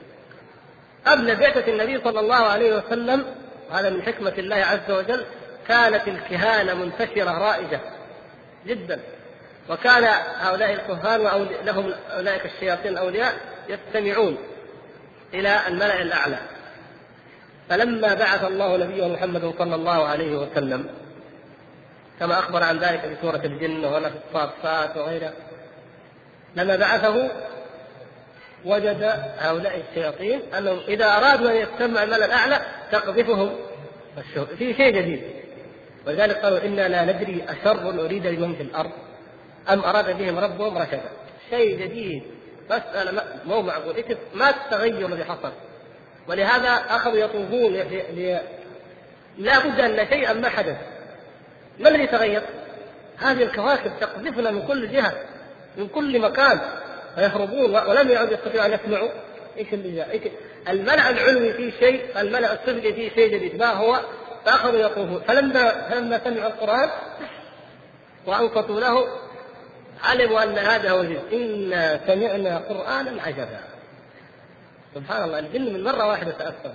قبل بعثة النبي صلى الله عليه وسلم، هذا من حكمة الله عز وجل، كانت الكهانة منتشرة رائجة جدا، وكان هؤلاء الكهان ولهم أولئك الشياطين الأولياء يستمعون إلى الملأ الأعلى. فلما بعث الله نبيه محمد صلى الله عليه وسلم كما أخبر عن ذلك في سورة الجن وهنا في الصافات وغيرها، لما بعثه وجد هؤلاء الشياطين أنهم إذا أرادوا أن يستمعوا الملأ الأعلى تقذفهم في شيء جديد، ولذلك قالوا إنا لا ندري أشر أريد بمن في الأرض أم أراد بهم ربهم رشدا. شيء جديد، مسألة مو معقول، ما التغير الذي حصل. ولهذا أخذوا يطوفون ل... لا بد أن شيئا ما حدث. ما الذي تغير؟ هذه الكواكب تقذفنا من كل جهة من كل مكان فيهربون ولم يعد يستطيعوا أن يسمعوا. إيش اللي جاء؟ إيش الملأ العلوي فيه شيء، الملأ السفلي فيه شيء جديد، ما هو؟ فأخذوا يطوفون. فلما فلما سمعوا القرآن وأنصتوا له علموا أن هذا هو الجن، إنا سمعنا قرآنا عجبا. سبحان الله، الجن من مرة واحدة تأثر،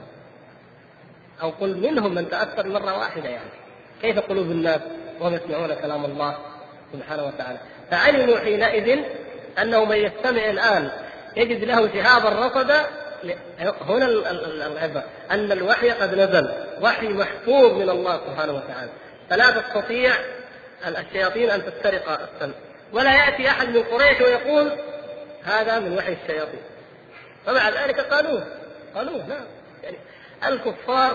أو قل منهم من تأثر مرة واحدة. يعني كيف قلوب الناس وهم يسمعون كلام الله سبحانه وتعالى؟ فعلموا حينئذ أنه من يستمع الآن يجد له شهابا رصدا. هنا العبرة أن الوحي قد نزل، وحي محفوظ من الله سبحانه وتعالى، فلا تستطيع الشياطين أن تسترق السمع، ولا يأتي أحد من قريش ويقول هذا من وحي الشياطين. فمع ذلك قالوا قالوا لا، يعني الكفار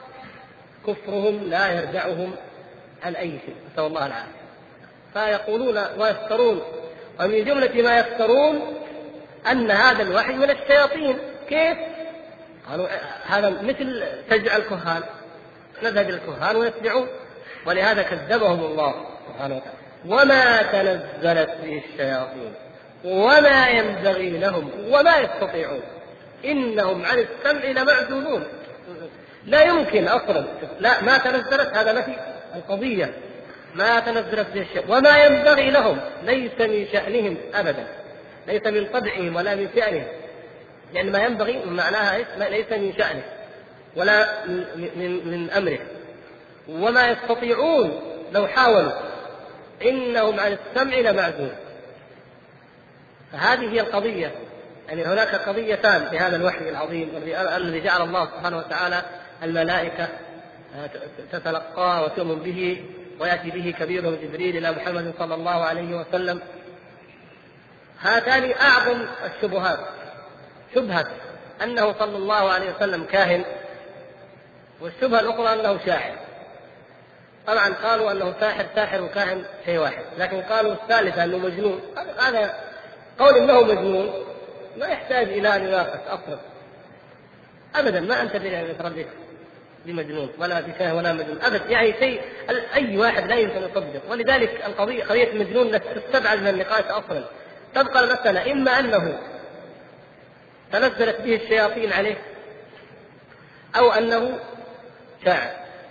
كفرهم لا يرجعهم عن أي شيء، نسأل الله العافية. فيقولون ويفترون، ومن جملة ما يفترون أن هذا الوحي من الشياطين. كيف؟ قالوا هذا مثل تجع الكهان، نذهب الكهان ويتبعون، ولهذا كذبهم الله سبحانه وتعالى. وما تنزلت به الشياطين وما ينبغي لهم وما يستطيعون إنهم عن السمع لمعزولون. لا يمكن أصلا، لا ما تنزلت، هذا نفي القضية، ما تنزلت به الشيء، وما ينبغي لهم، ليس من شأنهم أبدا، ليس من طبعهم ولا من شأنهم، لأن ما ينبغي معناها ليس من شأنه ولا من, من, من أمره. وما يستطيعون لو حاولوا إنهم عن السمع لمعزولون. فهذه هي القضية، يعني هناك قضيتان في هذا الوحي العظيم الذي جعل الله سبحانه وتعالى الملائكة تتلقاه وتؤمن به، ويأتي به كبيرهم جبريل إلى محمد صلى الله عليه وسلم. هاتان أعظم الشبهات، شبهة أنه صلى الله عليه وسلم كاهن، والشبهة الأخرى أنه شاعر. طبعا قالوا أنه ساحر، ساحر وكاهن شيء واحد، لكن قالوا الثالثة أنه مجنون. هذا قول أنه مجنون ما يحتاج إلى نقاش أصلا أبدا، ما أنت بتردد بمجنون ولا بكاهن ولا مجنون أبدا، يعني شيء أي واحد لا يمكن يصدق. ولذلك القضية قضية المجنون تستبعد من النقاش أصلا. تبقى المسألة إما أنه تنزلت به الشياطين عليه أو أنه شاعر،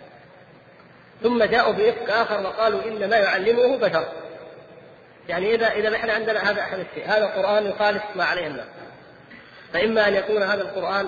ثم جاءوا بإفك آخر وقالوا إن ما يعلمه بشر. يعني إذا إذا نحن عندنا هذا أحد الشيء، هذا القرآن يخالف ما عليه الناس، فإما أن يكون هذا القرآن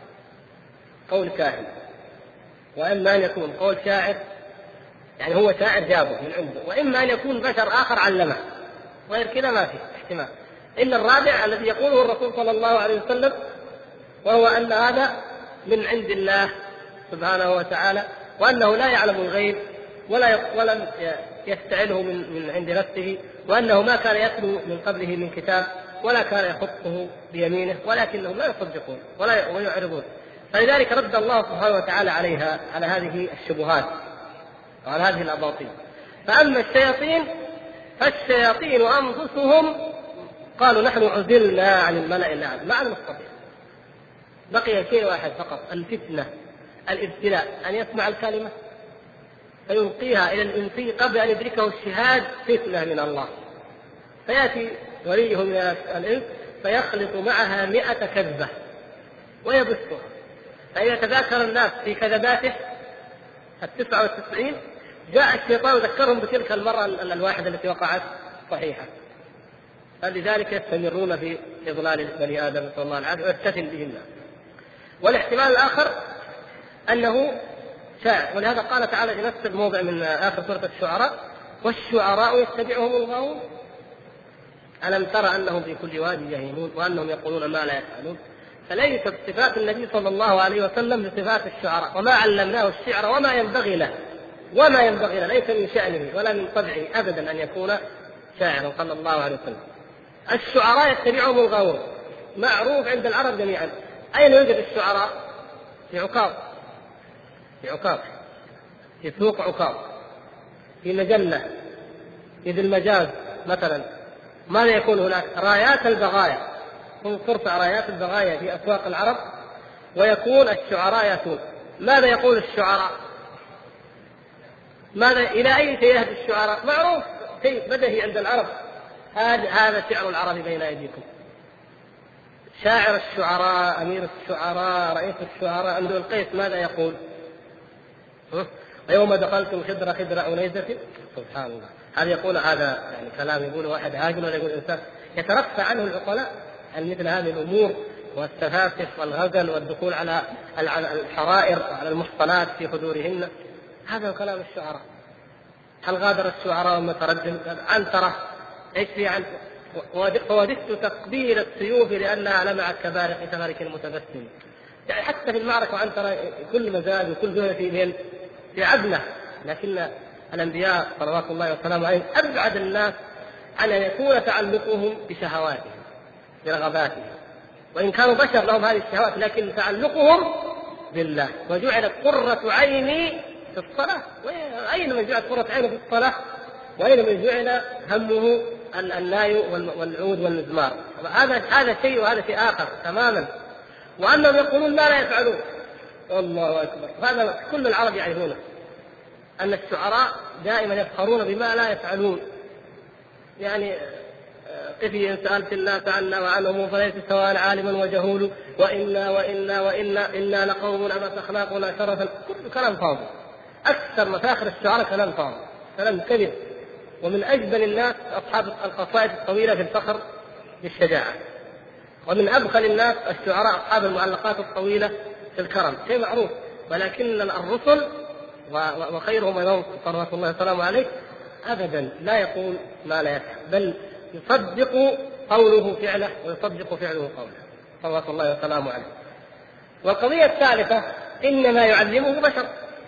قول كاهن، وإما أن يكون قول شاعر، يعني هو شاعر جابه من عنده، وإما أن يكون بشر آخر علمه، غير كذا ما في احتمال. إلا الرابع الذي يقوله الرسول صلى الله عليه وسلم، وهو أن هذا من عند الله سبحانه وتعالى، وأنه لا يعلم الغيب ولا ولم يستعله من من عند نفسه، وأنه ما كان يتلو من قبله من كتاب ولا كان يخطه بيمينه، ولكنهم لا يصدقون ولا ويعرضون. فلذلك رد الله سبحانه وتعالى عليها، على هذه الشبهات وعلى هذه الأباطيل. فأما الشياطين فالشياطين أنفسهم قالوا نحن عزلنا عن الملأ الأعلى، ما عن نستطيع. بقي شيء واحد فقط، الفتنة، الابتلاء، أن يسمع الكلمة فيلقيها إلى الإنسي قبل أن يدركه الشهاد، فتنة من الله. فيأتي وليه من الإنس فيخلط معها مئة كذبة ويبثها، فإذا تذاكر الناس في كذباته التسعة والتسعين جاء الشيطان يذكرهم بتلك المرة الواحدة التي وقعت صحيحة. فلذلك يستمرون في إضلال بني آدم صلى الله عليه وسلم ويفتتن بهم. والاحتمال الآخر أنه شاعر، ولهذا قال تعالى في نفس الموضع من آخر سورة الشعراء: والشعراء يتبعهم الغاوون ألم ترى أنهم في كل واد يهيمون وأنهم يقولون ما لا يفعلون. فليست صفات النبي صلى الله عليه وسلم بصفات الشعراء، وما علمناه الشعر وما ينبغي له وما ينبغي له، ليس من شأنه ولا من طبعه أبدا أن يكون شاعرا صلى الله عليه وسلم. الشعراء يتبعهم الغاوون معروف عند العرب جميعا. أين يوجد الشعراء؟ في عكاظ، في عكاظ، في سوق عكاظ، في مجلة، في ذي المجاز مثلا. ماذا يكون هناك؟ رايات البغايا، ترفع رايات البغايا في أسواق العرب، ويكون الشعراء يأتون. ماذا يقول الشعراء؟ ماذا إلى أي شيء يهدي الشعراء؟ معروف شيء بدهي عند العرب، هذا هذا شعر العرب بين أيديكم. شاعر الشعراء، أمير الشعراء، رئيس الشعراء، امرؤ القيس ماذا يقول؟ ويوم دخلتم خدر خدر أنيزة، سبحان الله. هذا يقول هذا يعني كلام يقول واحد عاقل ولا يقول إنسان؟ يترفع عنه العقلاء عن مثل هذه الأمور والسفاسف والغزل والدخول على الحرائر وعلى المحصنات في حضورهن. هذا كلام الشعراء. هل غادر الشعراء ومتردم عنترة ايش في عنترة؟ ووددت تقبيل السيوف لأنها لمعت كبارق تبارك المتبسم. يعني حتى في المعركة وعنترة كل مزاج وكل ذهن في بين في عدنة. لكن الأنبياء صلوات الله وسلامه عليهم أبعد الناس عن أن يكون تعلقهم بشهواتهم برغباتهم، وإن كانوا بشر لهم هذه الشهوات، لكن تعلقهم بالله. وجعلت قرة عيني في الصلاة. أين من جعلت قرة عينه في الصلاة؟ وأين من جعل همه الناي والعود والمزمار؟ هذا هذا شيء وهذا شيء آخر تماما. وأنهم يقولون ما لا يفعلون. الله أكبر. هذا كل العرب يعرفونه، أن الشعراء دائما يفخرون بما لا يفعلون. يعني قفي إن سألت الناس عنا وعنهم فليس سواء عالما وجهول، وإنا وإنا وإنا إنا لقوم أبت أخلاقنا شرفا. كل كلام فاضي. أكثر مفاخر الشعراء كلام فاضي، كلام كذب. ومن أجبل الناس أصحاب القصائد الطويلة في الفخر بالشجاعة، ومن أبخل الناس الشعراء أصحاب المعلقات الطويلة في الكرم. شيء معروف. ولكن الرسل وخيرهم أيضا صلوات الله وسلامه عليه أبدا لا يقول ما لا يفعل، بل يصدق قوله فعله ويصدق فعله قوله صلوات الله وسلامه عليه. والقضية الثالثة إنما يعلمه بشر،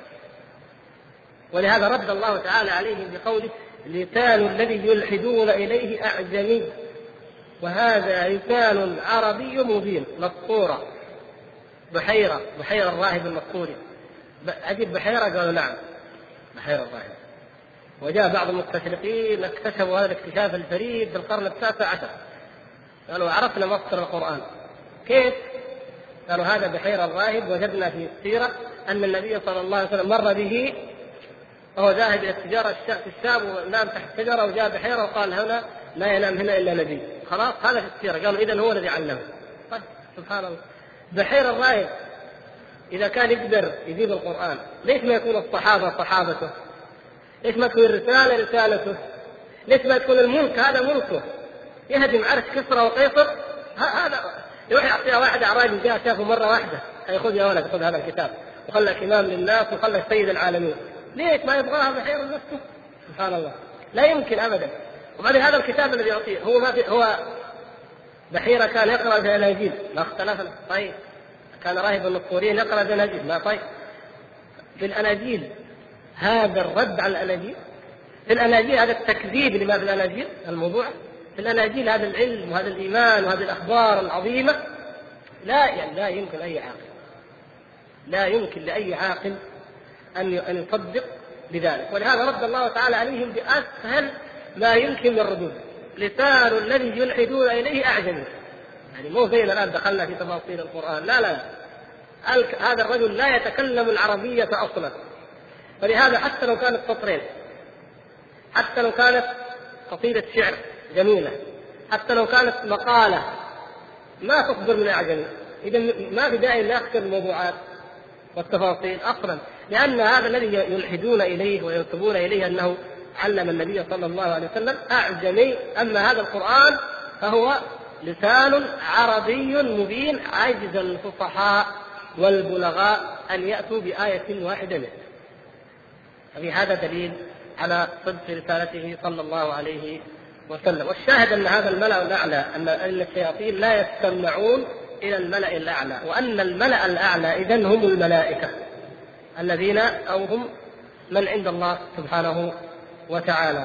ولهذا رد الله تعالى عليهم بقوله: لسان الذي يلحدون إليه أعجمي. وهذا لسان عربي مبين. مسطورة بحيرة، بحيرة الراهب المسطوري. أجد بحيرة؟ قالوا نعم بحيرة الراهب. وجاء بعض المستشرقين اكتشفوا هذا الاكتشاف الفريد بالقرن التاسع عشر، قالوا عرفنا مصدر القرآن. كيف؟ قالوا هذا بحيرة الراهب، وجدنا في السيرة أن النبي صلى الله عليه وسلم مر به وهو ذاهب إلى التجارة في الشام ونام تحت شجرة وجاء بحيرة وقال هنا لا ينام هنا إلا نبي. خلاص هذا في السيرة. قالوا إذن هو الذي علمه. طيب سبحان الله، بحيرة الراهب إذا كان يقدر يجيب القرآن ليش ما يكون الصحابة صحابته؟ ليش ما تكون الرسالة رسالته؟ ليش ما تكون الملك هذا ملكه؟ يهدم عرش كسرى وقيصر. هذا يروح يعطيها واحد أعرابي جاء شافه مرة واحدة، خذ يا ولد خذ هذا الكتاب وخلك إمام للناس وخلك سيد العالمين. ليش ما يبغاها بحيرة نفسه؟ سبحان الله، لا يمكن أبدا. وبعدين هذا الكتاب الذي يعطيه هو ما هو بحيرة كان يقرأ في الأناجيل ما اختلفنا. طيب كان راهب النصورين يقرأ في الأناجيل ما طيب في الأناجيل هذا الرد على الأناجيل، في الأناجيل هذا التكذيب لما في الأناجيل الموضوع، في الأناجيل هذا العلم وهذا الإيمان وهذه الأخبار العظيمة. لا يعني لا يمكن أي عاقل، لا يمكن لأي عاقل أن أن يصدق بذلك. ولهذا رد الله تعالى عليهم بأسهل ما يمكن من الردود. لسان الذي يلحدون إليه أعجمي، يعني مو زينا الآن دخلنا في تفاصيل القرآن، لا لا هذا الرجل لا يتكلم العربية أصلا. فلهذا حتى لو كانت سطرين، حتى لو كانت قصيدة شعر جميلة، حتى لو كانت مقالة ما تصدر من أعجمي، إذا ما في داعي نأخذ الموضوعات والتفاصيل أصلا، لأن هذا الذي يلحدون إليه وينسبون إليه أنه علم النبي صلى الله عليه وسلم أعجمي. أما هذا القرآن فهو لسان عربي مبين، عاجز الفصحاء والبلغاء أن يأتوا بآية واحدة منه. ففي هذا دليل على صدق رسالته صلى الله عليه وسلم. والشاهد أن هذا الملأ الأعلى، أن الشياطين لا يستمعون إلى الملأ الأعلى، وأن الملأ الأعلى إذن هم الملائكة الذين أو هم من عند الله سبحانه وتعالى.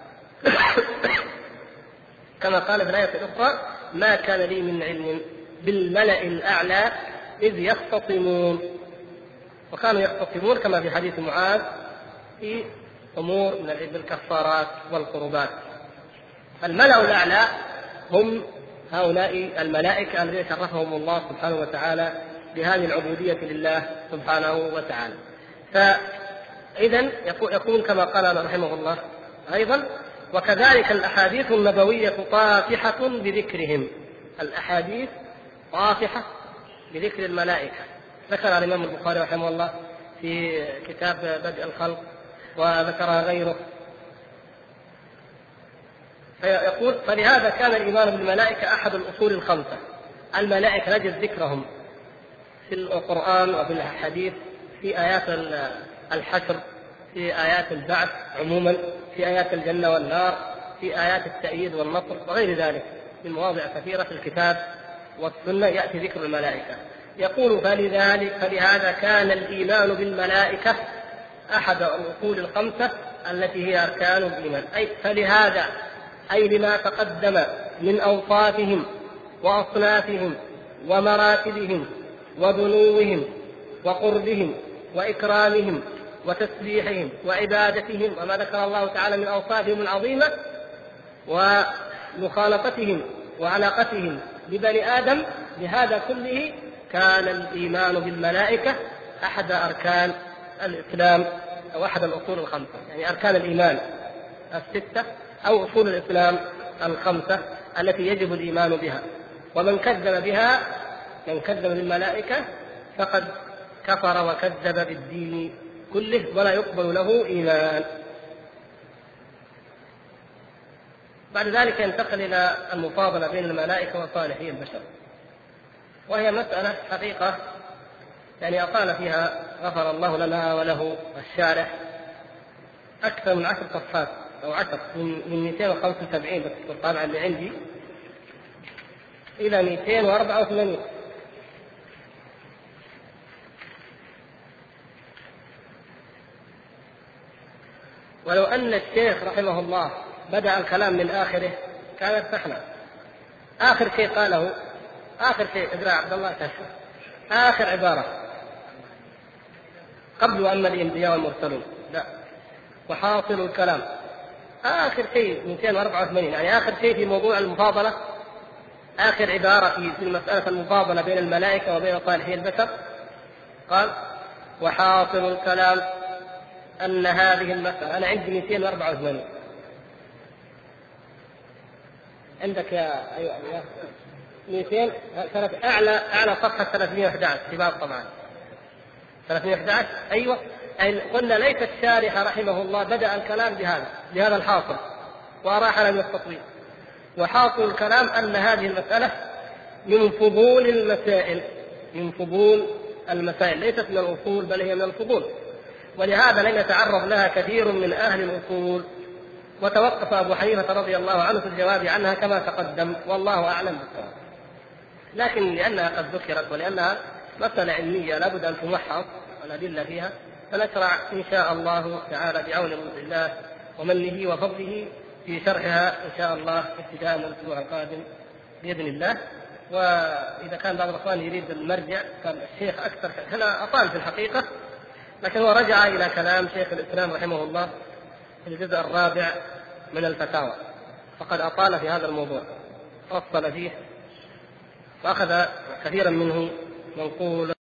كما قال في الآية الأخرى ما كان لي من علم بالملأ الأعلى إذ يختصمون. وكانوا يختصمون كما في حديث معاذ في أمور من الكفارات والقربات. الملأ الأعلى هم هؤلاء الملائكة الذين شرفهم الله سبحانه وتعالى بهذه العبودية لله سبحانه وتعالى. فإذن يكون كما قال رحمه الله أيضا وكذلك الأحاديث النبوية طافحة بذكرهم. الأحاديث طافحة بذكر الملائكة، ذكر الإمام البخاري رحمه الله في كتاب بدء الخلق وذكرها غيره. فيقول فلهذا كان الإيمان بالملائكة أحد الأصول الخمسة. الملائكة نجد ذكرهم في القرآن وفي الحديث، في آيات الحشر، في آيات البعث عموما، في آيات الجنة والنار، في آيات التأييد والنصر وغير ذلك من مواضع كثيرة في الكتاب والسنة يأتي ذكر الملائكة. يقول فلذلك فلهذا كان الإيمان بالملائكة أحد الأصول الخمسة التي هي أركان الإيمان. أي فلهذا أي لما تقدم من أوصافهم وأصنافهم ومراتبهم ودنوهم وقربهم وإكرامهم وتسبيحهم وعبادتهم وما ذكر الله تعالى من أوصافهم العظيمة ومخالطتهم وعلاقتهم ببني آدم. بهذا كله كان الإيمان بالملائكة أحد أركان الإسلام أو أحد الأصول الخمسة، يعني أركان الإيمان الستة أو أصول الإسلام الخمسة التي يجب الإيمان بها. ومن كذب بها من كذب بالملائكة فقد كفر وكذب بالدين كله ولا يقبل له إيمان. بعد ذلك ينتقل إلى المفاضلة بين الملائكة وصالحي البشر، وهي مسألة حقيقة يعني أطال فيها غفر الله لنا وله الشارح أكثر من عشر صفحات أو عشر من مئتين وخمسة وسبعين بس الطابعة اللي عندي إلى مئتين وأربعة وثمانين. ولو أن الشيخ رحمه الله بدأ الكلام من آخره كان ارتحنا، آخر شيء قاله، آخر شيء اقرأ عبد الله كاشف، آخر عبارة قبل أما الأنبياء والمرسلون، لا، وحاصل الكلام آخر شيء مئتين وأربعة وثمانين، يعني آخر شيء في موضوع المفاضلة، آخر عبارة في مسألة المفاضلة بين الملائكة وبين صالحي البشر، قال وحاصل الكلام أن هذه المسألة، أنا عندي مئتين وأربعة وثمانين، عندك يا أيوة يا مئتين، أعلى أعلى صفحة ثلاثمئة وأحد عشر شباب طبعا ثلاثمئة وأحد عشر، أيوة. أي قلنا ليس الشارح رحمه الله بدأ الكلام بهذا بهذا الحاصل وأراح لم يستطيع. وحاصل الكلام أن هذه المسألة من فضول المسائل، من فضول المسائل، ليست من الأصول بل هي من الفضول، ولهذا لم يتعرض لها كثير من أهل الأصول، وتوقف أبو حنيفة رضي الله عنه في الجواب عنها كما تقدم، والله أعلم بالصواب. لكن لأنها قد ذكرت ولأنها مسألة علمية لابد أن تمحص الأدلة فيها، فنشرع إن شاء الله تعالى بعون الله ومنه وفضله في شرحها إن شاء الله ابتداء من الأسبوع القادم بإذن الله. وإذا كان بعض الأخوان يريد المرجع، كان الشيخ أكثر هنا أطال في الحقيقة، لكن هو رجع إلى كلام شيخ الإسلام رحمه الله في الجزء الرابع من الفتاوى، فقد أطال في هذا الموضوع، فصل فيه وأخذ كثيرا منه منقول